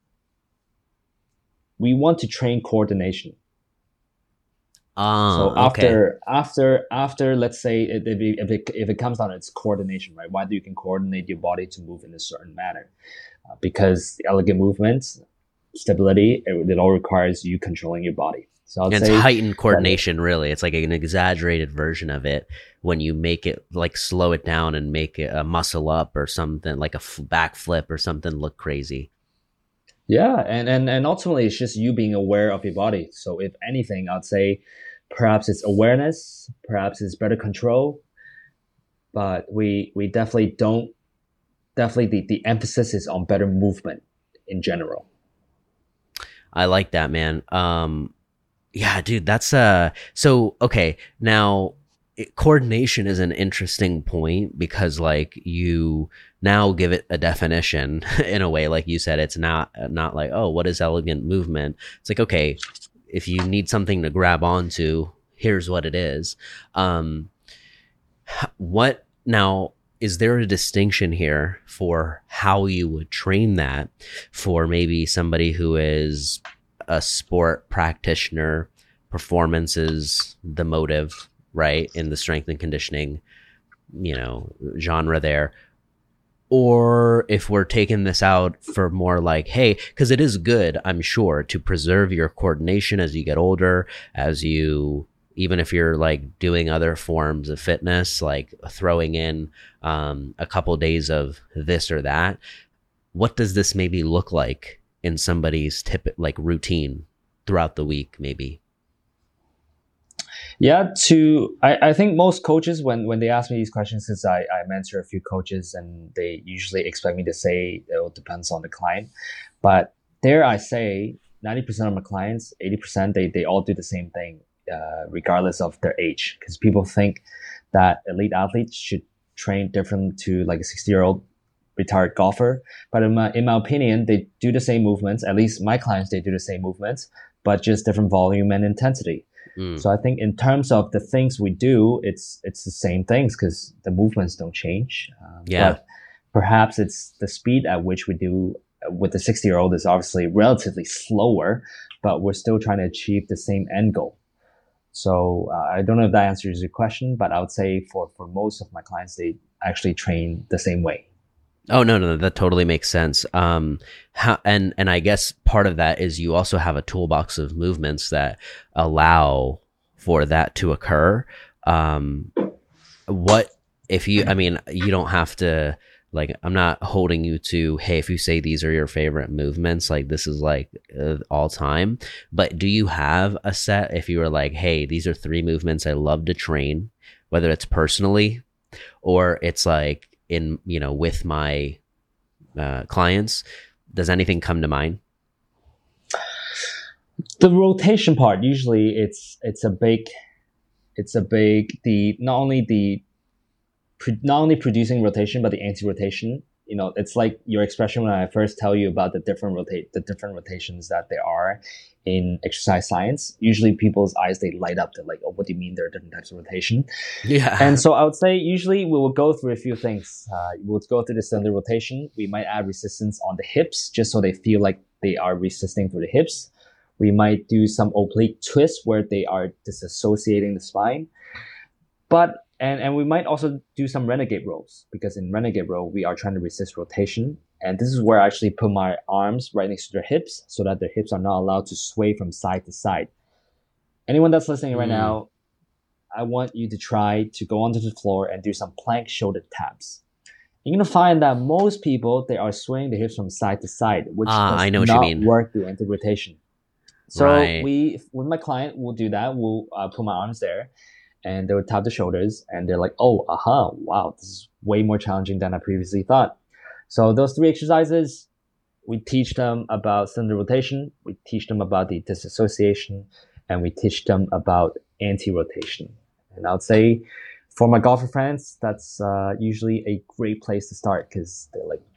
we want to train coordination. Oh, so after, okay. after, after, let's say if it, if it, if it comes down to its coordination, right? Why do you can coordinate your body to move in a certain manner? Uh, because the elegant movements, stability, it, it all requires you controlling your body. So I'll and say it's heightened coordination, that, really. It's like an exaggerated version of it when you make it like slow it down and make it a muscle up or something, like a f- back flip or something look crazy. Yeah, and, and, and ultimately it's just you being aware of your body. So if anything, I'd say perhaps it's awareness, perhaps it's better control, but we we definitely don't, definitely the, the emphasis is on better movement in general. I like that, man. Um, yeah, dude, that's uh. So okay, now it, coordination is an interesting point because like you now give it a definition in a way, like you said, it's not not like, oh, what is elegant movement? It's like, okay, if you need something to grab onto, here's what it is. Um, what now? Is there a distinction here for how you would train that for maybe somebody who is a sport practitioner, performance is the motive, right? In the strength and conditioning, you know, genre there. Or if we're taking this out for more like, hey, because it is good, I'm sure, to preserve your coordination as you get older, as you, even if you're like doing other forms of fitness, like throwing in um, a couple days of this or that. What does this maybe look like in somebody's tip, like routine? throughout the week, maybe? Yeah, to I, I think most coaches when when they ask me these questions, because I, I mentor a few coaches and they usually expect me to say it depends on the client. But there I say ninety percent of my clients, eighty percent, they, they all do the same thing, uh, regardless of their age. Because people think that elite athletes should train different to like a sixty year old retired golfer. But in my in my opinion, they do the same movements. At least my clients, they do the same movements, but just different volume and intensity. Mm. So I think in terms of the things we do, it's it's the same things because the movements don't change. Um, Yeah. But perhaps it's the speed at which we do with the sixty year old is obviously relatively slower, but we're still trying to achieve the same end goal. So uh, I don't know if that answers your question, but I would say for, for most of my clients, they actually train the same way. Oh, no, no, that totally makes sense. Um, how, and, and I guess part of that is you also have a toolbox of movements that allow for that to occur. Um, what if you, I mean, you don't have to, like, I'm not holding you to, hey, if you say these are your favorite movements, like this is like uh, all time, but do you have a set if you were like, hey, these are three movements I love to train, whether it's personally or it's like, in, you know, with my uh, clients, does anything come to mind? The rotation part, usually it's it's a big, it's a big, the, not only the, not only producing rotation, but the anti-rotation. You know, it's like your expression when I first tell you about the different rotate, the different rotations that there are in exercise science. Usually people's eyes, they light up. They're like, oh, what do you mean there are different types of rotation? Yeah. And so I would say usually we will go through a few things. Uh, we'll go through the cylinder rotation. We might add resistance on the hips just so they feel like they are resisting through the hips. We might do some oblique twists where they are disassociating the spine. But And, and we might also do some renegade rows, because in renegade row, we are trying to resist rotation. And this is where I actually put my arms right next to their hips so that their hips are not allowed to sway from side to side. Anyone that's listening right Mm. now, I want you to try to go onto the floor and do some plank shoulder taps. You're going to find that most people, they are swaying the hips from side to side, which Ah, does I know what you not mean. work the anti-rotation. So Right. we, with my client, we'll do that. We'll uh, put my arms there. And they would tap the shoulders and they're like, oh, aha, wow, this is way more challenging than I previously thought. So those three exercises, we teach them about cylinder rotation, we teach them about the disassociation, and we teach them about anti-rotation. And I would say for my golfer friends, that's uh, usually a great place to start because they're like,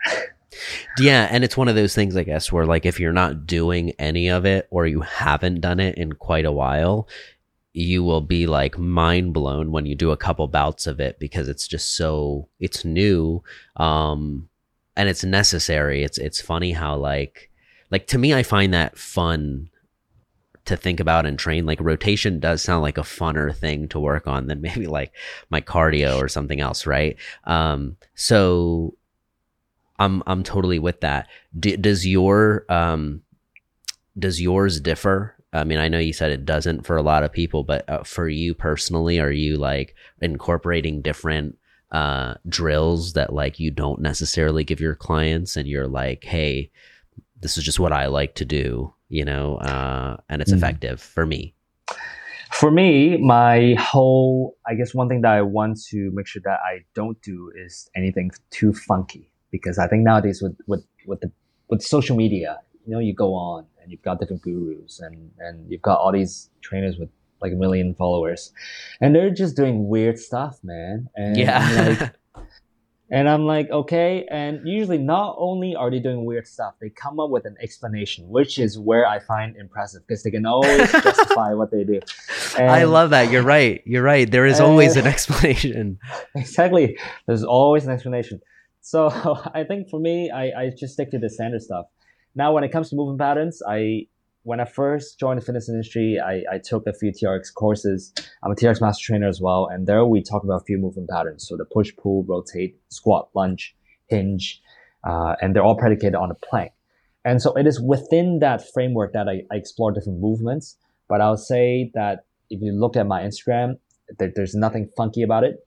Yeah, and it's one of those things, I guess, where like if you're not doing any of it or you haven't done it in quite a while, you will be like mind blown when you do a couple bouts of it because it's just so it's new, um, and it's necessary. It's it's funny how like like to me, I find that fun to think about and train. Like rotation does sound like a funner thing to work on than maybe like my cardio or something else, right? Um, so I'm I'm totally with that. D- does your um does yours differ? I mean, I know you said it doesn't for a lot of people, but uh, for you personally, are you like incorporating different uh, drills that like you don't necessarily give your clients and you're like, hey, this is just what I like to do, you know, uh, and it's Mm. effective for me. For me, my whole, I guess one thing that I want to make sure that I don't do is anything too funky, because I think nowadays with, with, with the, with social media, you know, you go on and you've got different gurus and, and you've got all these trainers with like a million followers and they're just doing weird stuff, man. And Yeah. I'm like, and I'm like, okay. And usually not only are they doing weird stuff, they come up with an explanation, which is where I find impressive because they can always justify what they do. And, I love that. You're right. You're right. There is always an explanation. Exactly. There's always an explanation. So I think for me, I, I just stick to the standard stuff. Now, when it comes to movement patterns, I when I first joined the fitness industry, I, I took a few T R X courses. I'm a T R X master trainer as well. And there we talk about a few movement patterns. So the push, pull, rotate, squat, lunge, hinge, uh, and they're all predicated on a plank. And so it is within that framework that I, I explore different movements. But I'll say that if you look at my Instagram, there, there's nothing funky about it.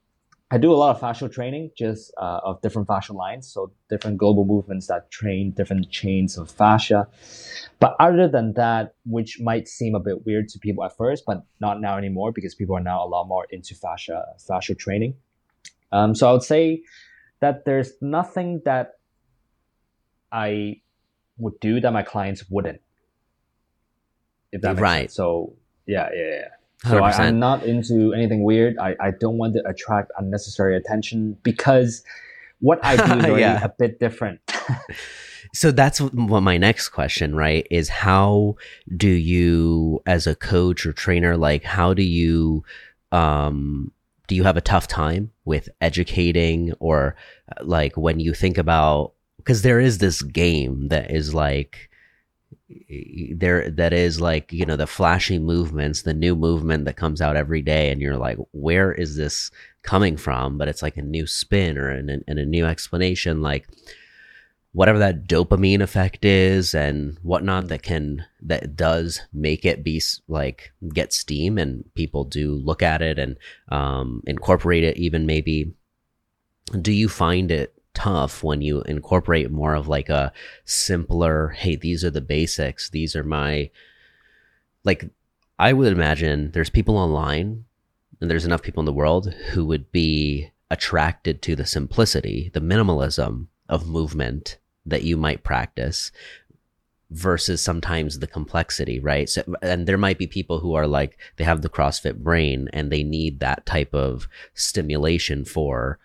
I do a lot of fascial training, just uh, of different fascial lines, so different global movements that train different chains of fascia. But other than that, which might seem a bit weird to people at first, but not now anymore because people are now a lot more into fascia fascial training. Um, so I would say that there's nothing that I would do that my clients wouldn't, if that makes Right. sense. So yeah, yeah, yeah. So I, I'm not into anything weird. I, I don't want to attract unnecessary attention because what I do is already Yeah. a bit different. So that's what my next question, right? Is how do you, as a coach or trainer, like how do you, um, do you have a tough time with educating or uh, like when you think about, because there is this game that is like, there that is like, you know, the flashy movements, the new movement that comes out every day, and you're like, where is this coming from? But it's like a new spin or an, an, a new explanation, like whatever that dopamine effect is and whatnot that can that does make it be like get steam and people do look at it and um incorporate it. Even maybe, do you find it tough when you incorporate more of like a simpler, hey, these are the basics, these are my, like, I would imagine there's people online and there's enough people in the world who would be attracted to the simplicity, the minimalism of movement that you might practice versus sometimes the complexity, right? So, and there might be people who are like, they have the CrossFit brain and they need that type of stimulation for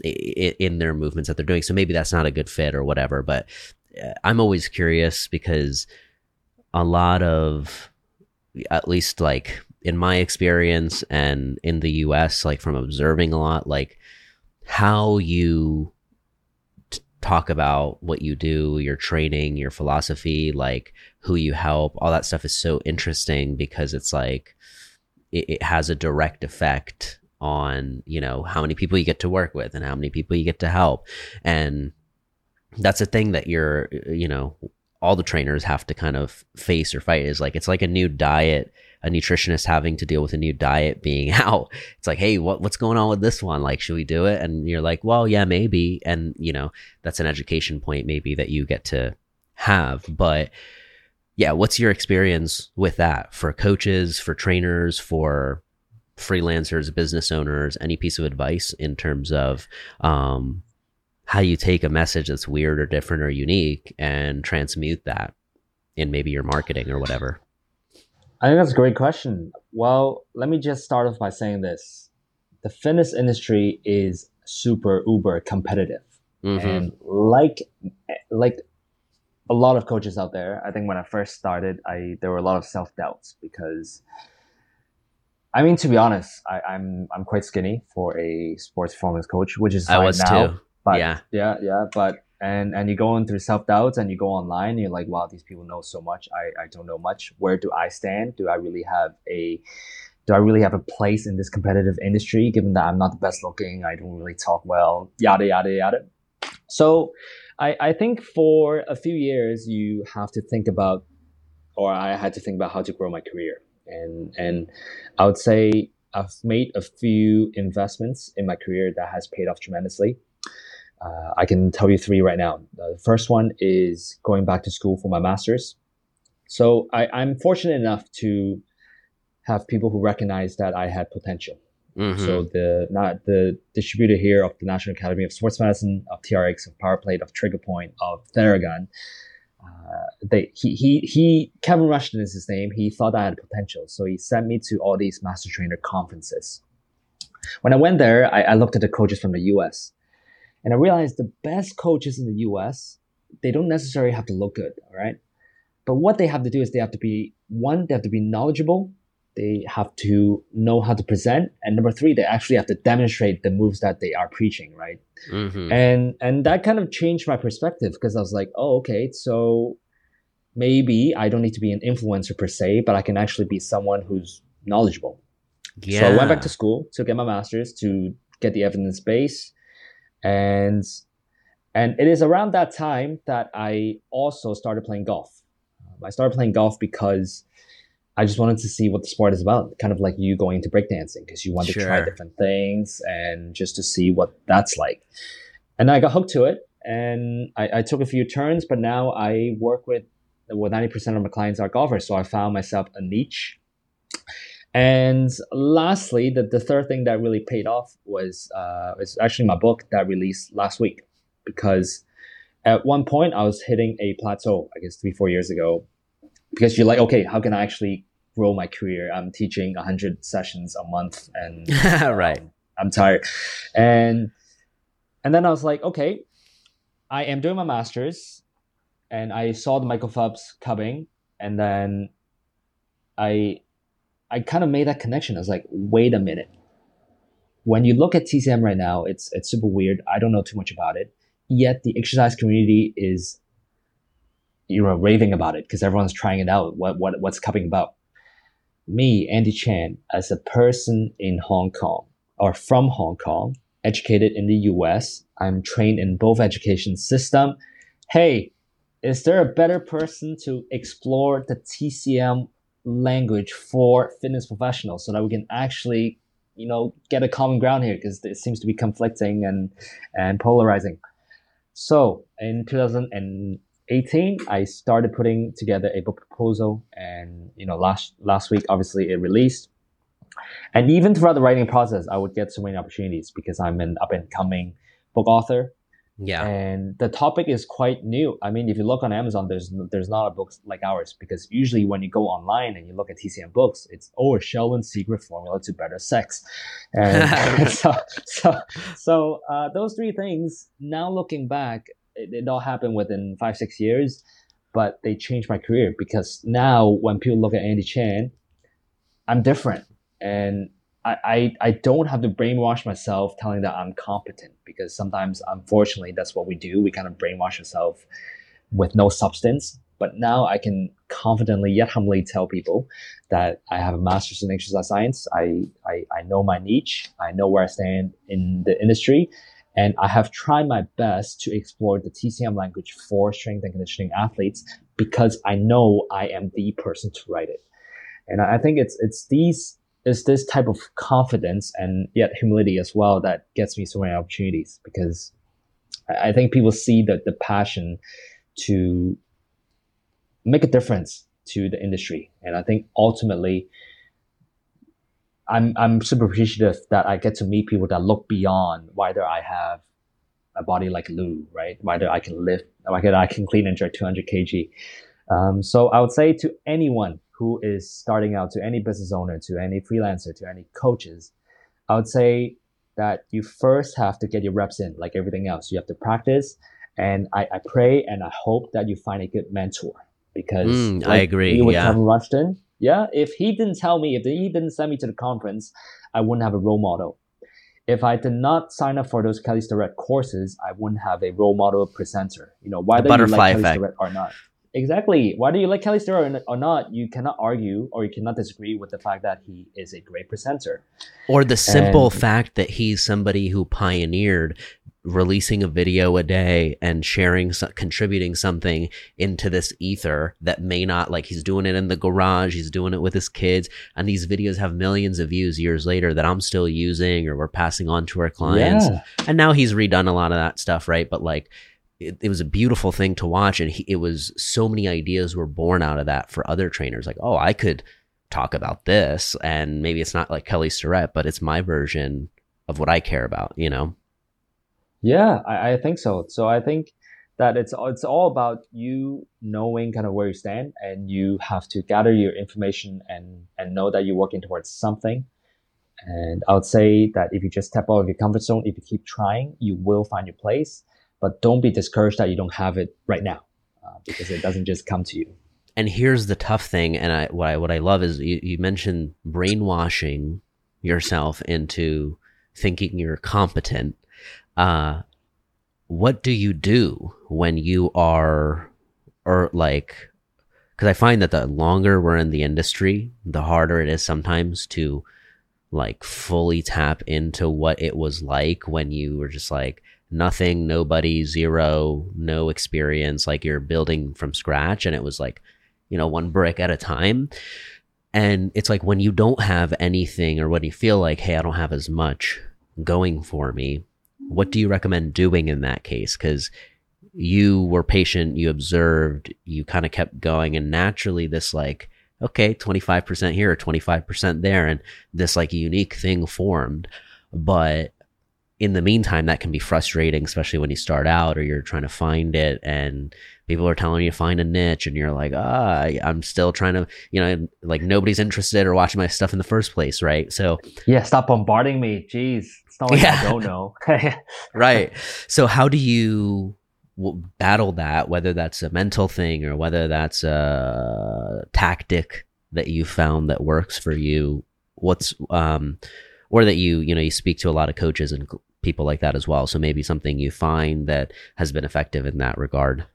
in their movements that they're doing. So maybe that's not a good fit or whatever, but I'm always curious because a lot of, at least like in my experience and in the U S, like from observing a lot, like how you t- talk about what you do, your training, your philosophy, like who you help, all that stuff is so interesting because it's like, it, it has a direct effect on, you know, how many people you get to work with and how many people you get to help. And that's a thing that you're, you know, all the trainers have to kind of face or fight, is like, it's like a new diet, a nutritionist having to deal with a new diet being out. It's like, hey, what, what's going on with this one? Like, should we do it? And you're like, well, yeah, maybe. And, you know, that's an education point maybe that you get to have. But yeah, what's your experience with that for coaches, for trainers, for freelancers, business owners? Any piece of advice in terms of um, how you take a message that's weird or different or unique and transmute that in maybe your marketing or whatever? I think that's a great question. Well, let me just start off by saying this. The fitness industry is super uber competitive. Mm-hmm. And like like a lot of coaches out there, I think when I first started, I there were a lot of self-doubts because, I mean, to be honest, I, I'm I'm quite skinny for a sports performance coach, which is fine I was now. too. But yeah, yeah, yeah. But and and you go in through self doubts, and you go online, and you're like, wow, these people know so much. I I don't know much. Where do I stand? Do I really have a do I really have a place in this competitive industry? Given that I'm not the best looking, I don't really talk well, yada yada yada. So, I I think for a few years you have to think about, or I had to think about how to grow my career. And and I would say I've made a few investments in my career that has paid off tremendously. Uh, I can tell you three right now. Uh, the first one is going back to school for my master's. So I, I'm fortunate enough to have people who recognize that I had potential. Mm-hmm. So the not the distributor here of the National Academy of Sports Medicine, of T R X, of PowerPlate, of Trigger Point, of Theragun, Uh, they he he he Kevin Rushton is his name. He thought I had potential, so he sent me to all these master trainer conferences. When I went there, I, I looked at the coaches from the U S, and I realized the best coaches in the U S, they don't necessarily have to look good, all right? But what they have to do is they have to be, one, they have to be knowledgeable. They have to know how to present, and number three, they actually have to demonstrate the moves that they are preaching, right? Mm-hmm. And and that kind of changed my perspective because I was like, oh, okay, so maybe I don't need to be an influencer per se, but I can actually be someone who's knowledgeable. Yeah. So I went back to school to get my master's, to get the evidence base, and and it is around that time that I also started playing golf. I started playing golf because I just wanted to see what the sport is about, kind of like you going to breakdancing because you want to try Sure. different things and just to see what that's like. And I got hooked to it, and I, I took a few turns, but now I work with well, ninety percent of my clients are golfers, so I found myself a niche. And lastly, the, the third thing that really paid off was uh, was actually my book that released last week, because at one point I was hitting a plateau, I guess three, four years ago, because you're like, okay, how can I actually grow my career? I'm teaching one hundred sessions a month and Right. um, I'm tired. And and then I was like, okay, I am doing my master's, and I saw the Michael Phelps coming, and then I I kind of made that connection. I was like, wait a minute. When you look at T C M right now, it's it's super weird. I don't know too much about it. Yet the exercise community is, you know, raving about it because everyone's trying it out. What what what's coming about? Me, Andy Chan, as a person in Hong Kong or from Hong Kong, educated in the U S, I'm trained in both education system. Hey, is there a better person to explore the T C M language for fitness professionals so that we can actually, you know, get a common ground here, because it seems to be conflicting and and polarizing. So in two thousand eighteen, I started putting together a book proposal, and you know, last last week, obviously, it released. And even throughout the writing process, I would get so many opportunities because I'm an up and coming book author. Yeah. And the topic is quite new. I mean, if you look on Amazon, there's there's not a books like ours, because usually when you go online and you look at T C M books, it's oh, a Sheldon's secret formula to better sex, and so so so uh, those three things. Now looking back, it, it all happened within five six years, but they changed my career, because now when people look at Andy Chan, I'm different, and I, I, I don't have to brainwash myself telling that I'm competent, because sometimes, unfortunately, that's what we do. We kind of brainwash ourselves with no substance. But now I can confidently yet humbly tell people that I have a master's in exercise science. I, I, I know my niche. I know where I stand in the industry. And I have tried my best to explore the T C M language for strength and conditioning athletes, because I know I am the person to write it. And I think it's it's these is this type of confidence and yet humility as well that gets me so many opportunities, because I think people see the, the passion to make a difference to the industry. And I think ultimately, I'm I'm super appreciative that I get to meet people that look beyond whether I have a body like Lou, right? Whether I can lift, whether I can clean and jerk two hundred kilograms. Um, so I would say to anyone who is starting out, to any business owner, to any freelancer, to any coaches, I would say that you first have to get your reps in, like everything else. You have to practice. And I, I pray and I hope that you find a good mentor, because Mm, like I agree. with Yeah. Kevin Rushton, yeah, if he didn't tell me, if he didn't send me to the conference, I wouldn't have a role model. If I did not sign up for those Kelly Starrett courses, I wouldn't have a role model presenter. You know, whether you butterfly like Kelly effect. Starrett or not. Exactly. Whether you like Kelly Starrett or not, you cannot argue or you cannot disagree with the fact that he is a great presenter. Or the simple And- fact that he's somebody who pioneered releasing a video a day and sharing, so- contributing something into this ether that may not, like, he's doing it in the garage, he's doing it with his kids, and these videos have millions of views years later that I'm still using or we're passing on to our clients. Yeah. And now he's redone a lot of that stuff, right? But like, it, it was a beautiful thing to watch, and he, it was so many ideas were born out of that for other trainers. Like, oh, I could talk about this, and maybe it's not like Kelly Starrett, but it's my version of what I care about, you know? Yeah, I, I think so. So I think that it's it's all about you knowing kind of where you stand, and you have to gather your information and and know that you're working towards something. And I would say that if you just step out of your comfort zone, if you keep trying, you will find your place. But don't be discouraged that you don't have it right now, uh, because it doesn't just come to you. And here's the tough thing, and I what I what I love is you, you mentioned brainwashing yourself into thinking you're competent. Uh, what do you do when you are, or like, because I find that the longer we're in the industry, the harder it is sometimes to like fully tap into what it was like when you were just like nothing, nobody, zero, no experience, like you're building from scratch, and it was like, you know, one brick at a time. And it's like when you don't have anything, or when you feel like, hey, I don't have as much going for me, what do you recommend doing in that case? Because you were patient, you observed, you kind of kept going, and naturally this like, okay, twenty-five percent here or twenty-five percent there, and this like unique thing formed. But in the meantime, that can be frustrating, especially when you start out or you're trying to find it and people are telling you to find a niche and you're like, ah, I'm still trying to, you know, like nobody's interested or watching my stuff in the first place, right? So yeah, stop bombarding me. Jeez, it's not like yeah. I don't know. Right. So how do you battle that, whether that's a mental thing or whether that's a tactic that you found that works for you? What's, um, or that you, you know, you speak to a lot of coaches and people like that as well. So maybe something you find that has been effective in that regard.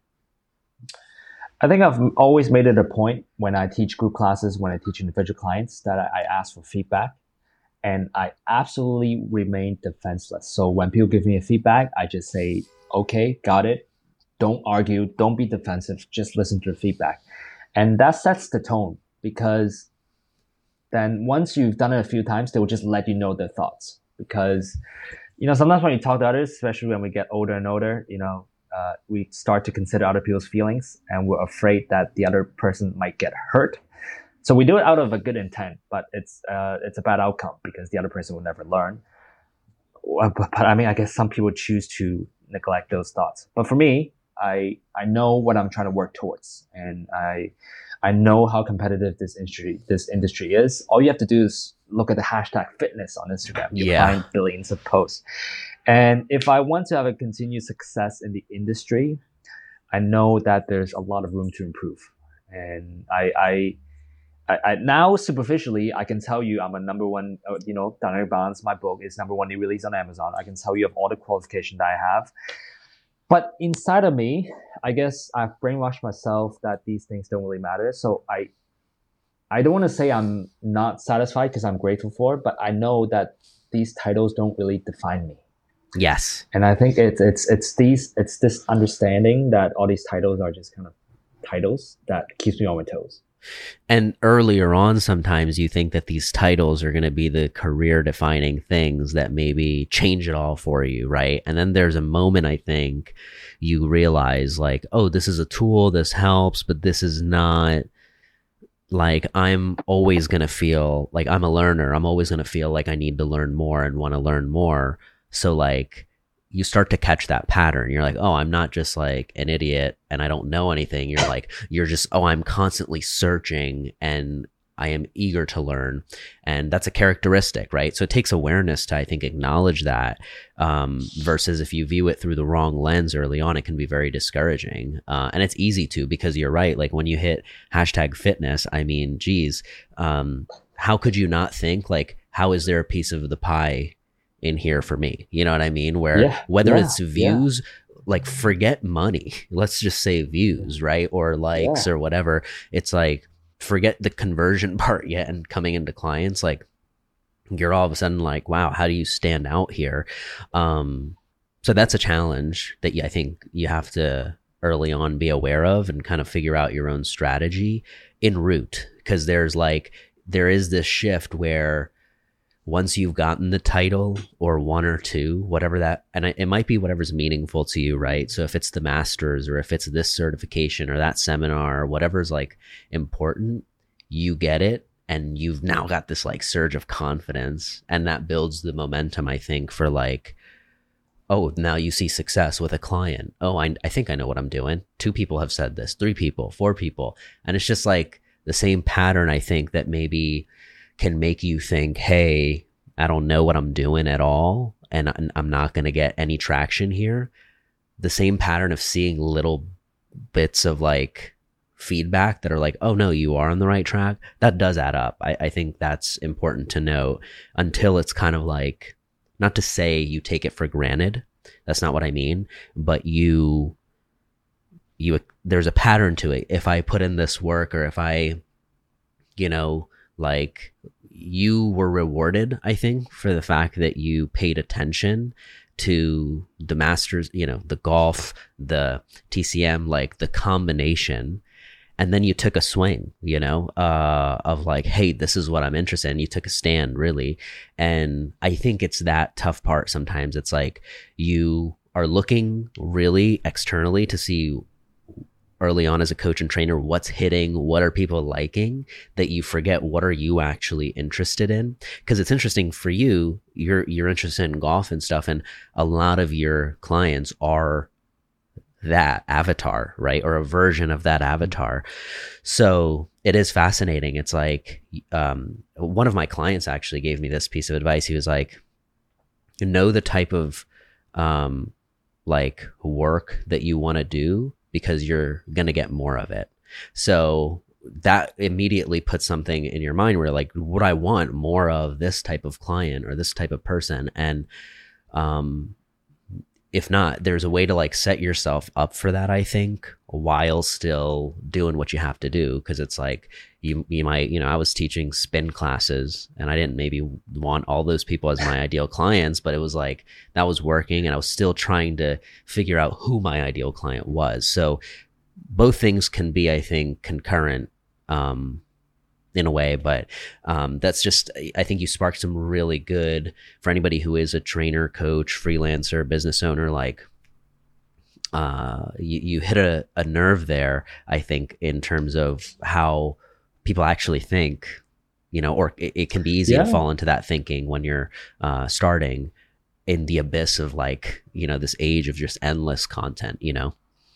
I think I've always made it a point when I teach group classes, when I teach individual clients, that I, I ask for feedback, and I absolutely remain defenseless. So when people give me a feedback, I just say, okay, got it. Don't argue. Don't be defensive. Just listen to the feedback. And that sets the tone, because then once you've done it a few times, they will just let you know their thoughts. Because, you know, sometimes when you talk to others, especially when we get older and older, you know, uh, we start to consider other people's feelings, and we're afraid that the other person might get hurt. So we do it out of a good intent, but it's uh, it's a bad outcome because the other person will never learn. But, but I mean, I guess some people choose to neglect those thoughts. But for me, I I know what I'm trying to work towards, and I I know how competitive this industry this industry is. All you have to do is look at the hashtag fitness on Instagram. You yeah. find billions of posts. And if I want to have a continued success in the industry, I know that there's a lot of room to improve. And I, I, I, I now superficially, I can tell you I'm a number one, uh, you know, Dynamic Balance, my book is number one new release on Amazon. I can tell you of all the qualification that I have. But inside of me, I guess I've brainwashed myself that these things don't really matter. So I, I don't want to say I'm not satisfied, because I'm grateful for it, but I know that these titles don't really define me. Yes. And I think it's it's it's these it's this understanding that all these titles are just kind of titles that keeps me on my toes. And earlier on, sometimes you think that these titles are going to be the career defining things that maybe change it all for you, right? And then there's a moment, I think, you realize like, oh, this is a tool, this helps, but this is not like, I'm always going to feel like I'm a learner. I'm always going to feel like I need to learn more and want to learn more. So like you start to catch that pattern. You're like, oh, I'm not just like an idiot and I don't know anything. You're like, you're just, oh, I'm constantly searching and I am eager to learn. And that's a characteristic, right? So it takes awareness to, I think, acknowledge that, um, versus if you view it through the wrong lens early on, it can be very discouraging. Uh, and it's easy to, because you're right. Like when you hit hashtag fitness, I mean, geez, um, how could you not think like, how is there a piece of the pie in here for me? You know what I mean? Where yeah, whether yeah, it's views, yeah. like forget money, let's just say views, right? Or likes yeah. or whatever. It's like, forget the conversion part yet and coming into clients, like you're all of a sudden like, wow, how do you stand out here? Um, so that's a challenge that I think you have to early on be aware of and kind of figure out your own strategy en route. Because there's like, there is this shift where once you've gotten the title or one or two, whatever that, and it might be whatever's meaningful to you, right? So if it's the master's or if it's this certification or that seminar or whatever's like important, you get it. And you've now got this like surge of confidence, and that builds the momentum, I think, for like, oh, now you see success with a client. Oh, I, I think I know what I'm doing. Two people have said this, three people, four people. And it's just like the same pattern, I think, that maybe can make you think, hey, I don't know what I'm doing at all, and I'm not going to get any traction here. The same pattern of seeing little bits of like feedback that are like, oh no, you are on the right track. That does add up. I, I think that's important to note, until it's kind of like, not to say you take it for granted. That's not what I mean, but you, you, there's a pattern to it. If I put in this work, or if I, you know, like you were rewarded, I think, for the fact that you paid attention to the masters, you know, the golf, the T C M, like the combination. and then you took a swing, you know, uh, of like, hey, this is what I'm interested in. You took a stand, really. And I think it's that tough part sometimes. It's like you are looking really externally to see early on as a coach and trainer what's hitting, what are people liking, that you forget what are you actually interested in. Because it's interesting for you, you're you're interested in golf and stuff, and a lot of your clients are that avatar, right? Or a version of that avatar. So it is fascinating. It's like, um, one of my clients actually gave me this piece of advice. He was like, know the type of, um, like work that you want to do, because you're going to get more of it. So that immediately puts something in your mind where like, would I want more of this type of client or this type of person? And, um, if not, there's a way to like set yourself up for that, I think, while still doing what you have to do. Cause it's like, you, you might, you know, I was teaching spin classes and I didn't maybe want all those people as my ideal clients, but it was like, that was working and I was still trying to figure out who my ideal client was. So both things can be, I think, concurrent, um, in a way, but um, that's just, I think you sparked some really good, for anybody who is a trainer, coach, freelancer, business owner, like uh, you, you hit a, a nerve there, I think, in terms of how people actually think, you know, or it, it can be easy yeah. to fall into that thinking when you're uh, starting in the abyss of like, you know, this age of just endless content, you know?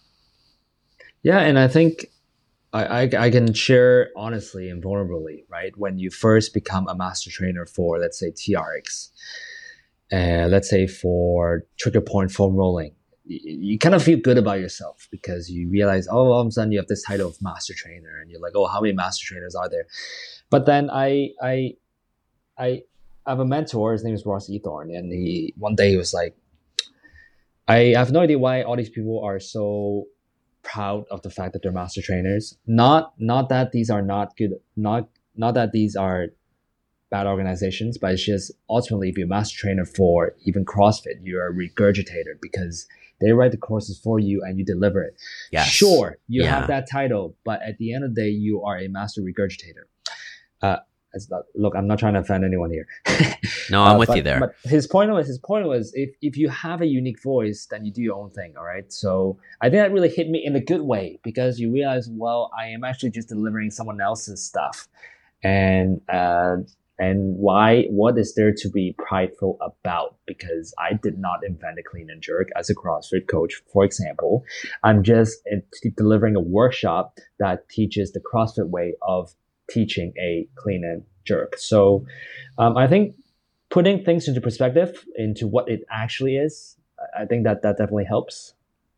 Yeah. And I think I, I, I can share honestly and vulnerably, right? When you first become a master trainer for, let's say, T R X, uh, let's say for trigger point foam rolling, you, you kind of feel good about yourself because you realize, oh, all of a sudden you have this title of master trainer, and you're like, oh, how many master trainers are there? But then I I I have a mentor. His name is Ross Ethorn, and he one day he was like, I have no idea why all these people are so proud of the fact that they're master trainers. Not not that these are not good, not not that these are bad organizations, but it's just ultimately if you're a master trainer for even CrossFit, you're a regurgitator because they write the courses for you and you deliver it. Yes. Sure, you yeah. have that title, but at the end of the day, you are a master regurgitator. Uh, Not, look, I'm not trying to offend anyone here. No, I'm uh, with but, you there. But his point was, his point was, if if you have a unique voice, then you do your own thing. All right. So I think that really hit me in a good way because you realize, well, I am actually just delivering someone else's stuff, and uh, and why? What is there to be prideful about? Because I did not invent a clean and jerk as a CrossFit coach, for example. I'm just uh, delivering a workshop that teaches the CrossFit way of teaching a clean and jerk. So um, I think putting things into perspective into what it actually is, I think that that definitely helps,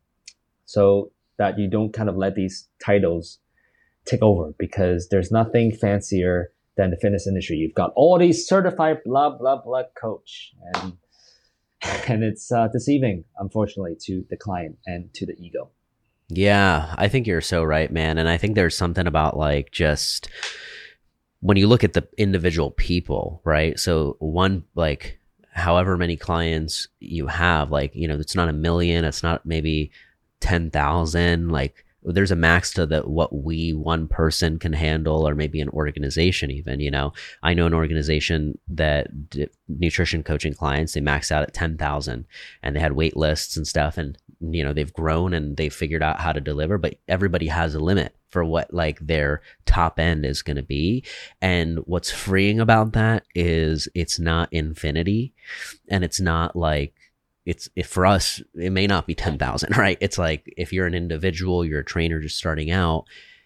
so that you don't kind of let these titles take over, because there's nothing fancier than the fitness industry. You've got all these certified blah, blah, blah coach, and and it's uh, deceiving, unfortunately, to the client and to the ego. Yeah, I think you're so right, man. And I think there's something about like just when you look at the individual people, right? So one, like however many clients you have, like, you know, it's not a million, it's not maybe ten thousand, like there's a max to the what we one person can handle, or maybe an organization even. You know, I know an organization that did nutrition coaching clients, they maxed out at ten thousand and they had wait lists and stuff, and you know, they've grown and they've figured out how to deliver, but everybody has a limit for what like their top end is going to be. And what's freeing about that is it's not infinity, and it's not like, it's if for us, it may not be ten thousand, right? It's like, if you're an individual, you're a trainer just starting out,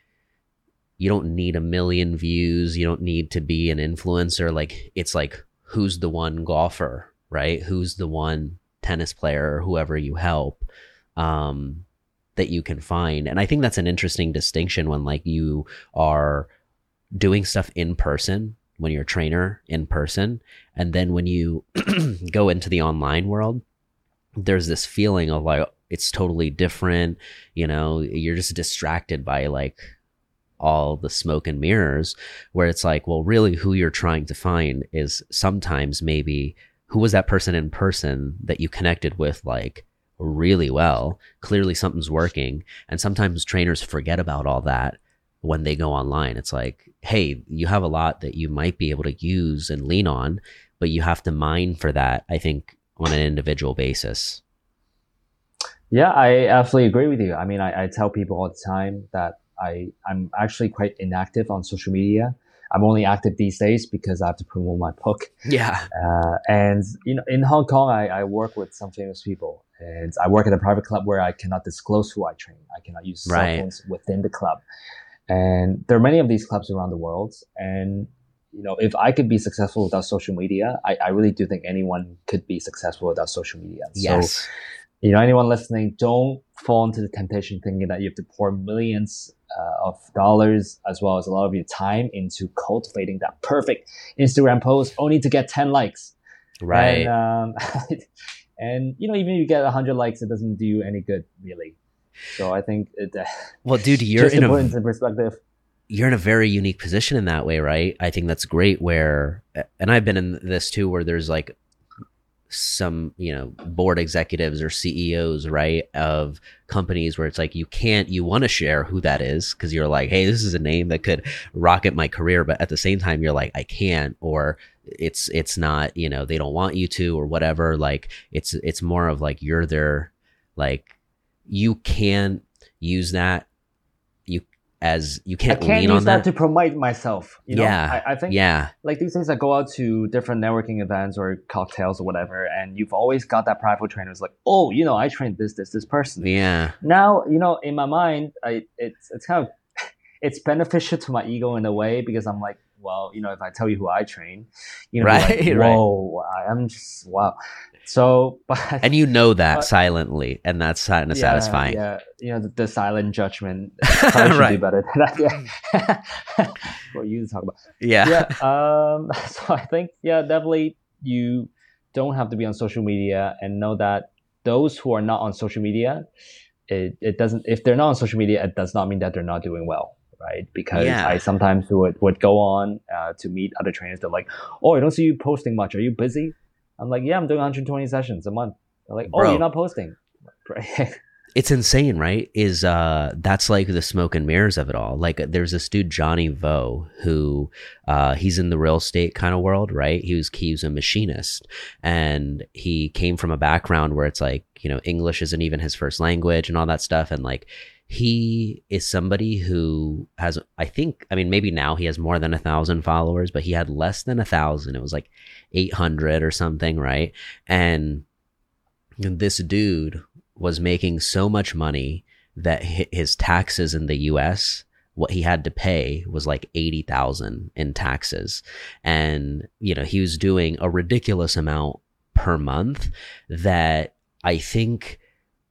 you don't need a million views. You don't need to be an influencer. Like, it's like, who's the one golfer, right? Who's the one tennis player or whoever you help, um, that you can find. And I think that's an interesting distinction when like you are doing stuff in person, when you're a trainer in person, and then when you go into the online world, there's this feeling of like, it's totally different. You know, you're just distracted by like all the smoke and mirrors, where it's like, well, really who you're trying to find is sometimes maybe who was that person in person that you connected with like really well. Clearly something's working. And sometimes trainers forget about all that when they go online. It's like, hey, you have a lot that you might be able to use and lean on, but you have to mine for that, I think, on an individual basis. Yeah, I absolutely agree with you. I mean, I, I tell people all the time that I, I'm actually quite inactive on social media. I'm only active these days because I have to promote my book. Yeah. Uh, and you know, in Hong Kong, I, I work with some famous people, and I work at a private club where I cannot disclose who I train. I cannot use cell Right. phones within the club. And there are many of these clubs around the world. And you know, if I could be successful without social media, I, I really do think anyone could be successful without social media. Yes. So, you know, anyone listening, don't fall into the temptation thinking that you have to pour millions uh, of dollars as well as a lot of your time into cultivating that perfect Instagram post only to get ten likes. Right. And, um, and you know, even if you get one hundred likes, it doesn't do you any good, really. So I think it, uh, well, dude, you're just in to a put into perspective. You're in a very unique position in that way, right? I think that's great where, and I've been in this too, where there's like some, you know, board executives or C E Os, right, of companies where it's like you can't, you want to share who that is because you're like, hey, this is a name that could rocket my career, but at the same time you're like, I can't, or it's it's not, you know, they don't want you to or whatever. Like it's it's more of like you're their, like you can use that, you as you can't, I can't lean use on that. that to promote myself. You know, yeah, I, I think yeah, like these days I go out to different networking events or cocktails or whatever, and you've always got that private trainer who's like, oh, you know, I trained this, this, this person. yeah. Now, you know, in my mind, I it's it's kind of it's beneficial to my ego in a way because I'm like, well, you know, if I tell you who I train, you know, Right, like, whoa, right. I'm just wow. So, but and you know that but, silently, and that's kind of yeah, satisfying. Yeah, you know, the, the silent judgment. Probably should right. do better than that. Yeah. What you talk about. Yeah. Yeah. Um, so I think, yeah, definitely you don't have to be on social media, and know that those who are not on social media, it, it doesn't, if they're not on social media, it does not mean that they're not doing well. Right. Because Yeah. I sometimes would, would go on uh, to meet other trainers. They're like, oh, I don't see you posting much. Are you busy? I'm like, yeah, I'm doing one hundred twenty sessions a month. They're like, oh, Bro, you're not posting. It's insane, right? Is uh, that's like the smoke and mirrors of it all. Like there's this dude, Johnny Vo, who uh, he's in the real estate kind of world, right? He was, he was a machinist, and he came from a background where it's like, you know, English isn't even his first language and all that stuff. And like, he is somebody who has, I think, I mean, maybe now he has more than a thousand followers, but he had less than a thousand. It was like eight hundred or something, right? And this dude was making so much money that his taxes in the U S, what he had to pay was like eighty thousand in taxes. And, you know, he was doing a ridiculous amount per month that I think,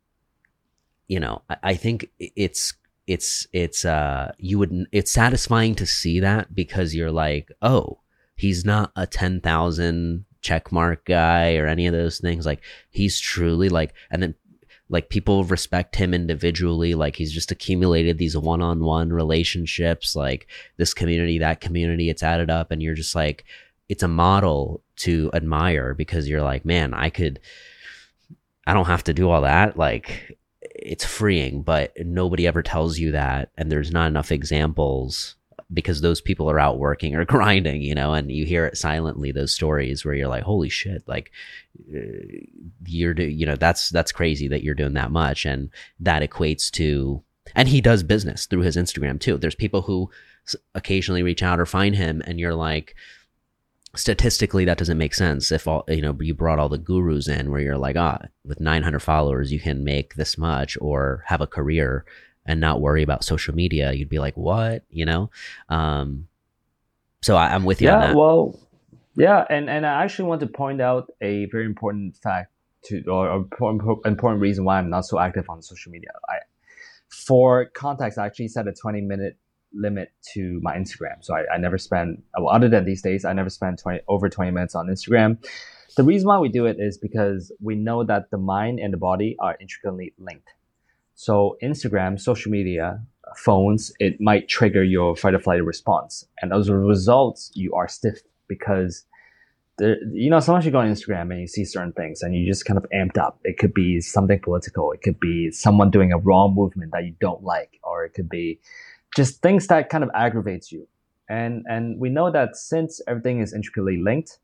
you know, I think it's, it's, it's, uh, you would, it's satisfying to see that because you're like, oh, he's not a ten thousand check mark guy or any of those things. Like he's truly like, and then like people respect him individually. Like he's just accumulated these one-on-one relationships, like this community, that community, it's added up. And you're just like, it's a model to admire because you're like, man, I could, I don't have to do all that. Like, it's freeing, but nobody ever tells you that. And there's not enough examples because those people are out working or grinding, you know, and you hear it silently, those stories where you're like, holy shit, like uh, you're, do, you know, that's, that's crazy that you're doing that much. And that equates to, and he does business through his Instagram too. There's people who occasionally reach out or find him and you're like, statistically that doesn't make sense if all, you know, you brought all the gurus in where you're like, ah, with nine hundred followers you can make this much or have a career and not worry about social media. You'd be like, what, you know? Um so I, I'm with you yeah on that. Well, yeah, and and I actually want to point out a very important fact to, or important important reason why I'm not so active on social media. I for context, I actually set a twenty minute limit to my Instagram. So I, I never spend, well, other than these days, I never spend twenty over twenty minutes on Instagram. The reason why we do it is because we know that the mind and the body are intricately linked. So Instagram, social media, phones, it might trigger your fight or flight response. And as a result, you are stiff because there, you know, sometimes you go on Instagram and you see certain things and you just kind of amped up. It could be something political. It could be someone doing a wrong movement that you don't like, or it could be just things that kind of aggravates you. And and we know that since everything is intricately linked,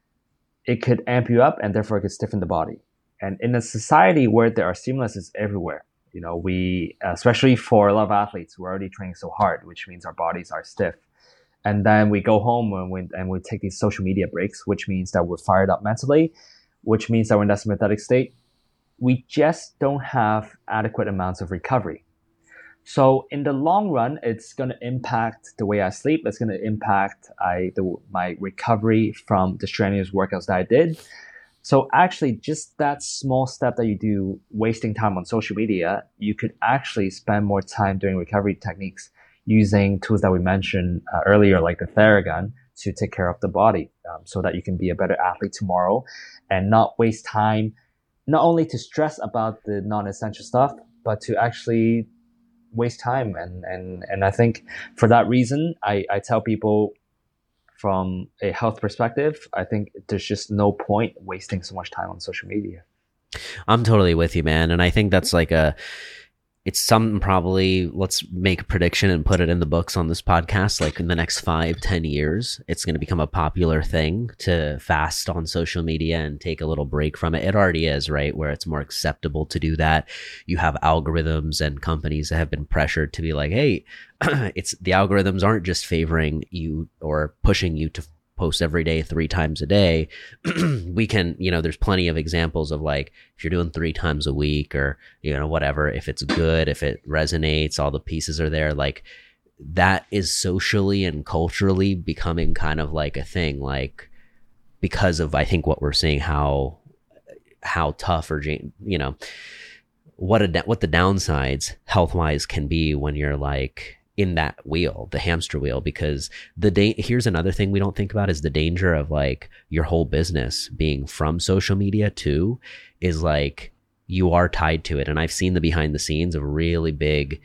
it could amp you up and therefore it could stiffen the body. And in a society where there are stimuluses everywhere, you know, we, especially for a lot of athletes, we're already training so hard, which means our bodies are stiff. And then we go home and we, and we take these social media breaks, which means that we're fired up mentally, which means that we're in that sympathetic state. We just don't have adequate amounts of recovery. So in the long run, it's going to impact the way I sleep. It's going to impact I, the, my recovery from the strenuous workouts that I did. So actually, just that small step that you do, wasting time on social media, you could actually spend more time doing recovery techniques using tools that we mentioned uh, earlier, like the Theragun, to take care of the body, um, so that you can be a better athlete tomorrow and not waste time, not only to stress about the non-essential stuff, but to actually waste time. And, and, and I think for that reason, I, I tell people from a health perspective, I think there's just no point wasting so much time on social media. I'm totally with you, man. And I think that's like a, it's something probably, let's make a prediction and put it in the books on this podcast. Like in the next five, ten years, it's going to become a popular thing to fast on social media and take a little break from it. It already is, right? Where it's more acceptable to do that. You have algorithms and companies that have been pressured to be like, hey, it's the algorithms aren't just favoring you or pushing you to post every day, three times a day. We can, you know, there's plenty of examples of like, if you're doing three times a week or, you know, whatever, if it's good, if it resonates, all the pieces are there, like that is socially and culturally becoming kind of like a thing, like because of, I think what we're seeing, how, how tough or, you know, what a, what the downsides health wise can be when you're like, in that wheel, the hamster wheel, because the da- here's another thing we don't think about is the danger of like your whole business being from social media too, is like you are tied to it. And I've seen the behind the scenes of really big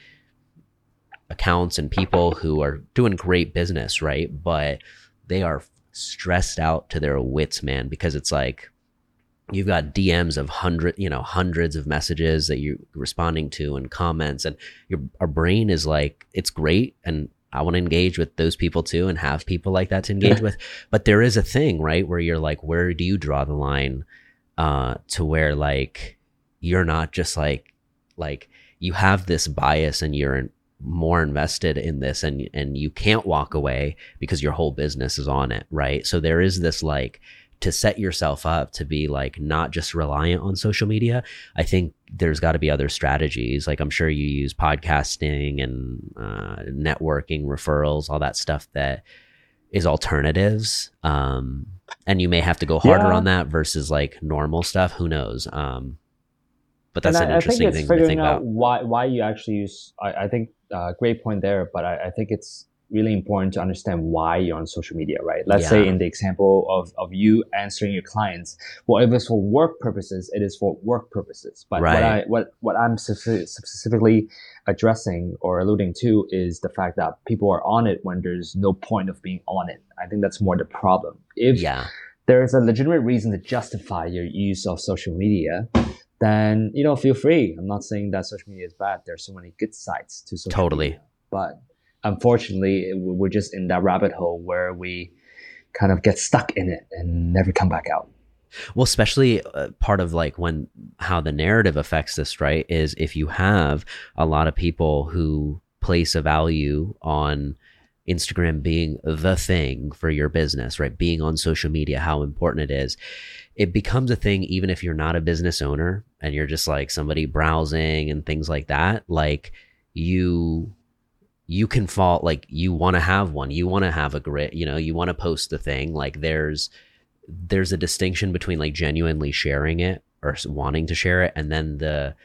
accounts and people who are doing great business, right? But they are stressed out to their wits, man, because it's like, you've got D Ms of hundred, you know, hundreds of messages that you're responding to and comments, and your our brain is like, it's great. And I want to engage with those people too and have people like that to engage with. But there is a thing, right, where you're like, where do you draw the line uh, to where like, you're not just like, like you have this bias and you're in, more invested in this and, and you can't walk away because your whole business is on it. Right. So there is this like, to set yourself up to be like not just reliant on social media. I think there's got to be other strategies. Like I'm sure you use podcasting and uh, networking, referrals, all that stuff that is alternatives. Um, and you may have to go harder yeah. on that versus like normal stuff. Who knows? Um, but that's and an I, interesting I think it's thing to figuring think out about. Why why you actually use. I, I think uh, great point there. But I, I think it's really important to understand why you're on social media, right? Let's yeah. say in the example of, of you answering your clients, well, if it's for work purposes, it is for work purposes. But right. what I what what I'm specific, specifically addressing or alluding to is the fact that people are on it when there's no point of being on it. I think that's more the problem. If yeah. there's a legitimate reason to justify your use of social media, then you know, feel free. I'm not saying that social media is bad. There's so many good sides to social totally. media. But unfortunately, we're just in that rabbit hole where we kind of get stuck in it and never come back out. Well, especially uh, part of like when how the narrative affects this, right, is if you have a lot of people who place a value on Instagram being the thing for your business, right, being on social media, how important it is, it becomes a thing even if you're not a business owner and you're just like somebody browsing and things like that, like you... you can fall, like you want to have one, you want to have a grit, you know, you want to post the thing. Like there's, there's a distinction between like genuinely sharing it or wanting to share it. And then the,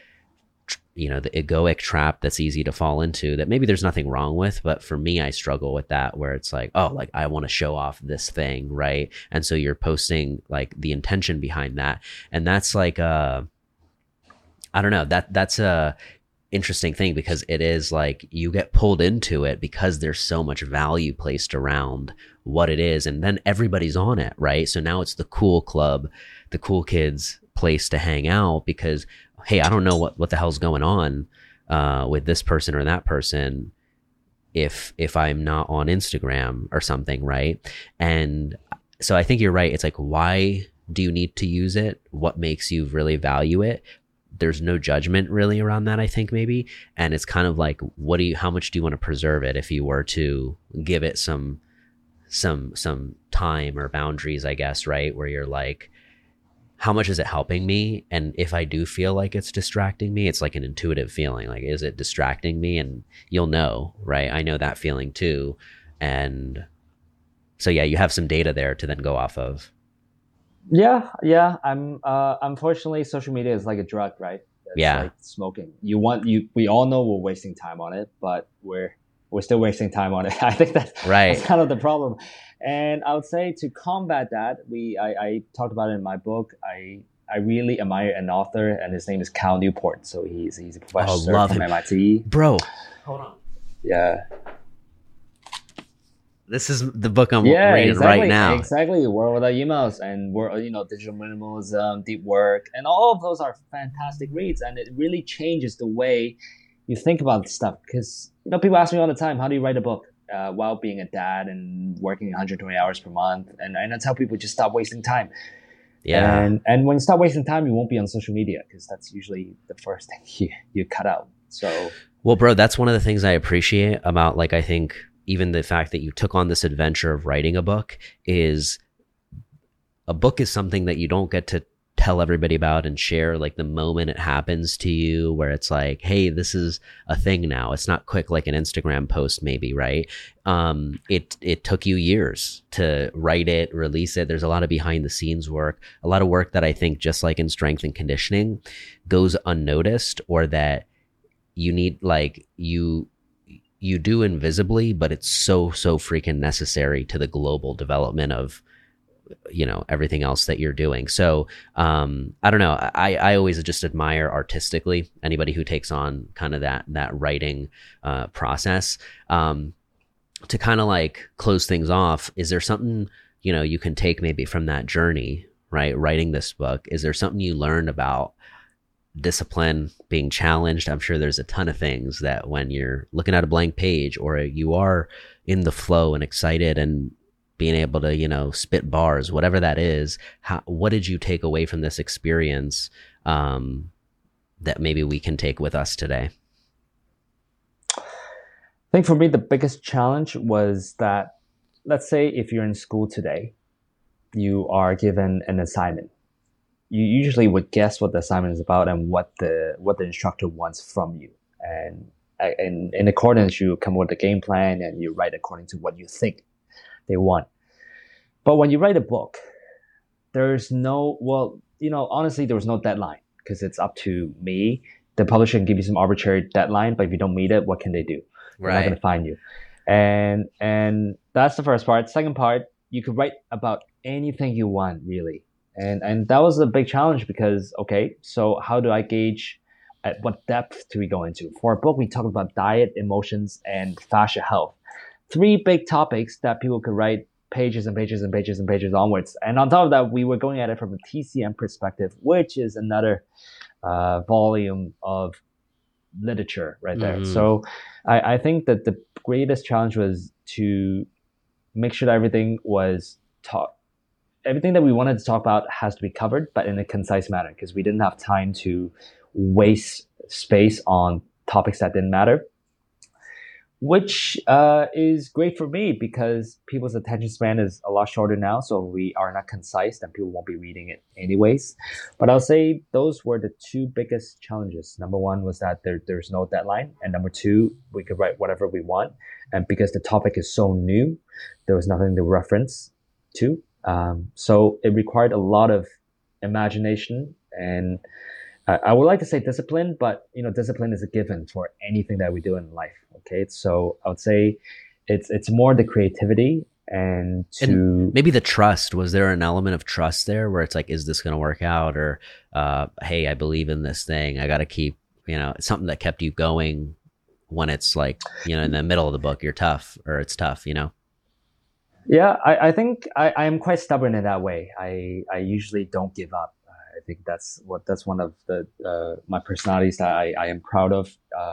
you know, the egoic trap that's easy to fall into that maybe there's nothing wrong with, but for me, I struggle with that where it's like, oh, like I want to show off this thing. Right. And so you're posting like the intention behind that. And that's like, uh, I don't know, that that's a, interesting thing because it is like you get pulled into it because there's so much value placed around what it is, and then everybody's on it, right? So now it's the cool club, the cool kids place to hang out because, hey, I don't know what what the hell's going on uh with this person or that person. if if I'm not on Instagram or something, right? And so I think you're right. It's like, why do you need to use it? What makes you really value it? There's no judgment really around that, I think, maybe. And it's kind of like, what do you, how much do you want to preserve it if you were to give it some, some, some time or boundaries, I guess, right? Where you're like, how much is it helping me? And if I do feel like it's distracting me, it's like an intuitive feeling. Like, is it distracting me? And you'll know, right? I know that feeling too. And so, yeah, you have some data there to then go off of. Yeah, yeah. I'm uh unfortunately social media is like a drug, right? It's Yeah. like smoking. You want you we all know we're wasting time on it, but we're we're still wasting time on it. I think that Right. that's kind of the problem. And I would say to combat that, we I, I talked about it in my book. I I really admire an author, and his name is Cal Newport. So he's he's a professor love from him. M I T. Bro, hold on. Yeah. This is the book I'm Yeah, reading exactly, right now. exactly. World Without Emails and world, you know, Digital Minimalism, Deep Work, and all of those are fantastic reads, and it really changes the way you think about stuff. Because you know, people ask me all the time, how do you write a book uh, while being a dad and working one hundred twenty hours per month? And, and I tell people, just stop wasting time. Yeah. And and when you stop wasting time, you won't be on social media, because that's usually the first thing you, you cut out. So, well, bro, that's one of the things I appreciate about, like, I think even the fact that you took on this adventure of writing a book is a book is something that you don't get to tell everybody about and share, like, the moment it happens to you, where it's like, hey, this is a thing now. It's not quick like an Instagram post, maybe, right? Um, it it took you years to write it, release it. There's a lot of behind the scenes work, a lot of work that I think, just like in strength and conditioning, goes unnoticed, or that you need, like, you you do invisibly, but it's so, so freaking necessary to the global development of, you know, everything else that you're doing. So, um, I don't know. I, I always just admire artistically anybody who takes on kind of that, that writing, uh, process. Um, to kind of like close things off, is there something, you know, you can take maybe from that journey, right? Writing this book, is there something you learned about discipline, being challenged? I'm sure there's a ton of things that when you're looking at a blank page, or you are in the flow and excited and being able to, you know, spit bars, whatever that is, how, what did you take away from this experience, um, that maybe we can take with us today? I think for me, the biggest challenge was that, let's say if you're in school today, you are given an assignment. You usually would guess what the assignment is about and what the what the instructor wants from you. And in, in accordance, you come up with a game plan and you write according to what you think they want. But when you write a book, there's no, well, you know, honestly, there was no deadline, because it's up to me. The publisher can give you some arbitrary deadline, but if you don't meet it, what can they do? They're not going to find you. And and that's the first part. Second part, you could write about anything you want, really. And and that was a big challenge, because, okay, so how do I gauge at what depth do we go into? For a book, we talk about diet, emotions, and fascia health. Three big topics that people could write pages and pages and pages and pages onwards. And on top of that, we were going at it from a T C M perspective, which is another uh, volume of literature right there. Mm-hmm. So I, I think that the greatest challenge was to make sure that everything was taught. Everything that we wanted to talk about has to be covered, but in a concise manner, because we didn't have time to waste space on topics that didn't matter, which uh, is great for me, because people's attention span is a lot shorter now. So we are not concise, then people won't be reading it anyways. But I'll say those were the two biggest challenges. Number one was that there, there's no deadline. And number two, we could write whatever we want. And because the topic is so new, there was nothing to reference to. Um, so it required a lot of imagination, and uh, I would like to say discipline, but you know, discipline is a given for anything that we do in life. Okay, so I would say it's it's more the creativity and to and maybe the trust. Was there an element of trust there, where it's like, is this going to work out, or uh, hey, I believe in this thing. I got to keep, you know, something that kept you going when it's like, you know, in the middle of the book, you're tough, or it's tough, you know. Yeah, I, I think I, I am quite stubborn in that way. I, I usually don't give up. I think that's what that's one of the uh, my personalities that I, I am proud of. Uh,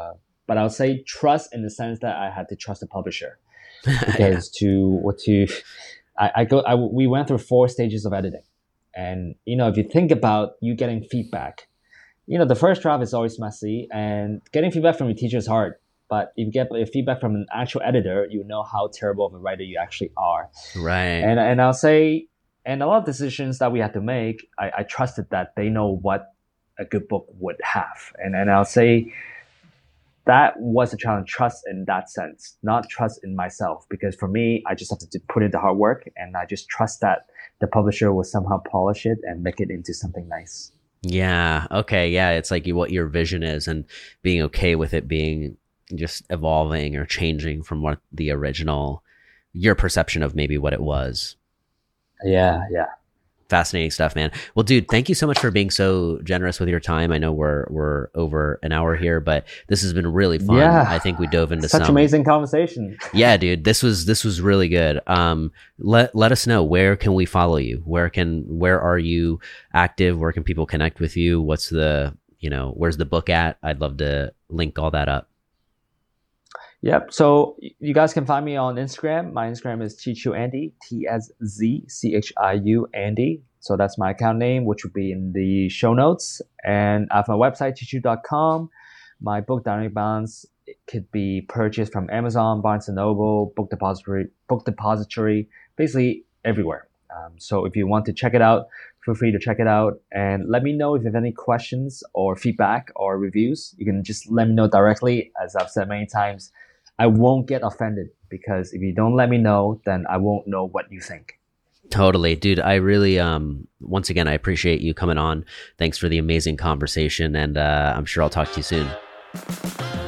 but I'll say trust in the sense that I had to trust the publisher because yeah. to what to, I, I go, I, we went through four stages of editing, and you know, if you think about you getting feedback, you know, the first draft is always messy, and getting feedback from your teacher is hard. But if you get feedback from an actual editor, you know how terrible of a writer you actually are. Right. And and I'll say, and a lot of decisions that we had to make, I, I trusted that they know what a good book would have. And and I'll say that was a challenge, trust in that sense, not trust in myself. Because for me, I just have to put in the hard work, and I just trust that the publisher will somehow polish it and make it into something nice. Yeah. Okay. Yeah. It's like what your vision is and being okay with it being just evolving or changing from what the original, your perception of maybe what it was. Yeah, yeah. Fascinating stuff, man. Well, dude, thank you so much for being so generous with your time. I know we're we're over an hour here, but this has been really fun. Yeah. I think we dove into such some amazing conversation. Yeah, dude, this was this was really good. Um, let let us know, where can we follow you? Where can where are you active? Where can people connect with you? What's the, you know, where's the book at? I'd love to link all that up. Yep. So you guys can find me on Instagram. My Instagram is Tzichu Andy, T S Z C H I U Andy. So that's my account name, which will be in the show notes. And I have my website, tzichu dot com. My book, Dynamic Balance, it could be purchased from Amazon, Barnes and Noble, Book Depository, Book Depository, basically everywhere. Um, so if you want to check it out, feel free to check it out. And let me know if you have any questions or feedback or reviews. You can just let me know directly. As I've said many times, I won't get offended, because if you don't let me know, then I won't know what you think. Totally, dude. I really, um, once again, I appreciate you coming on. Thanks for the amazing conversation, and uh, I'm sure I'll talk to you soon.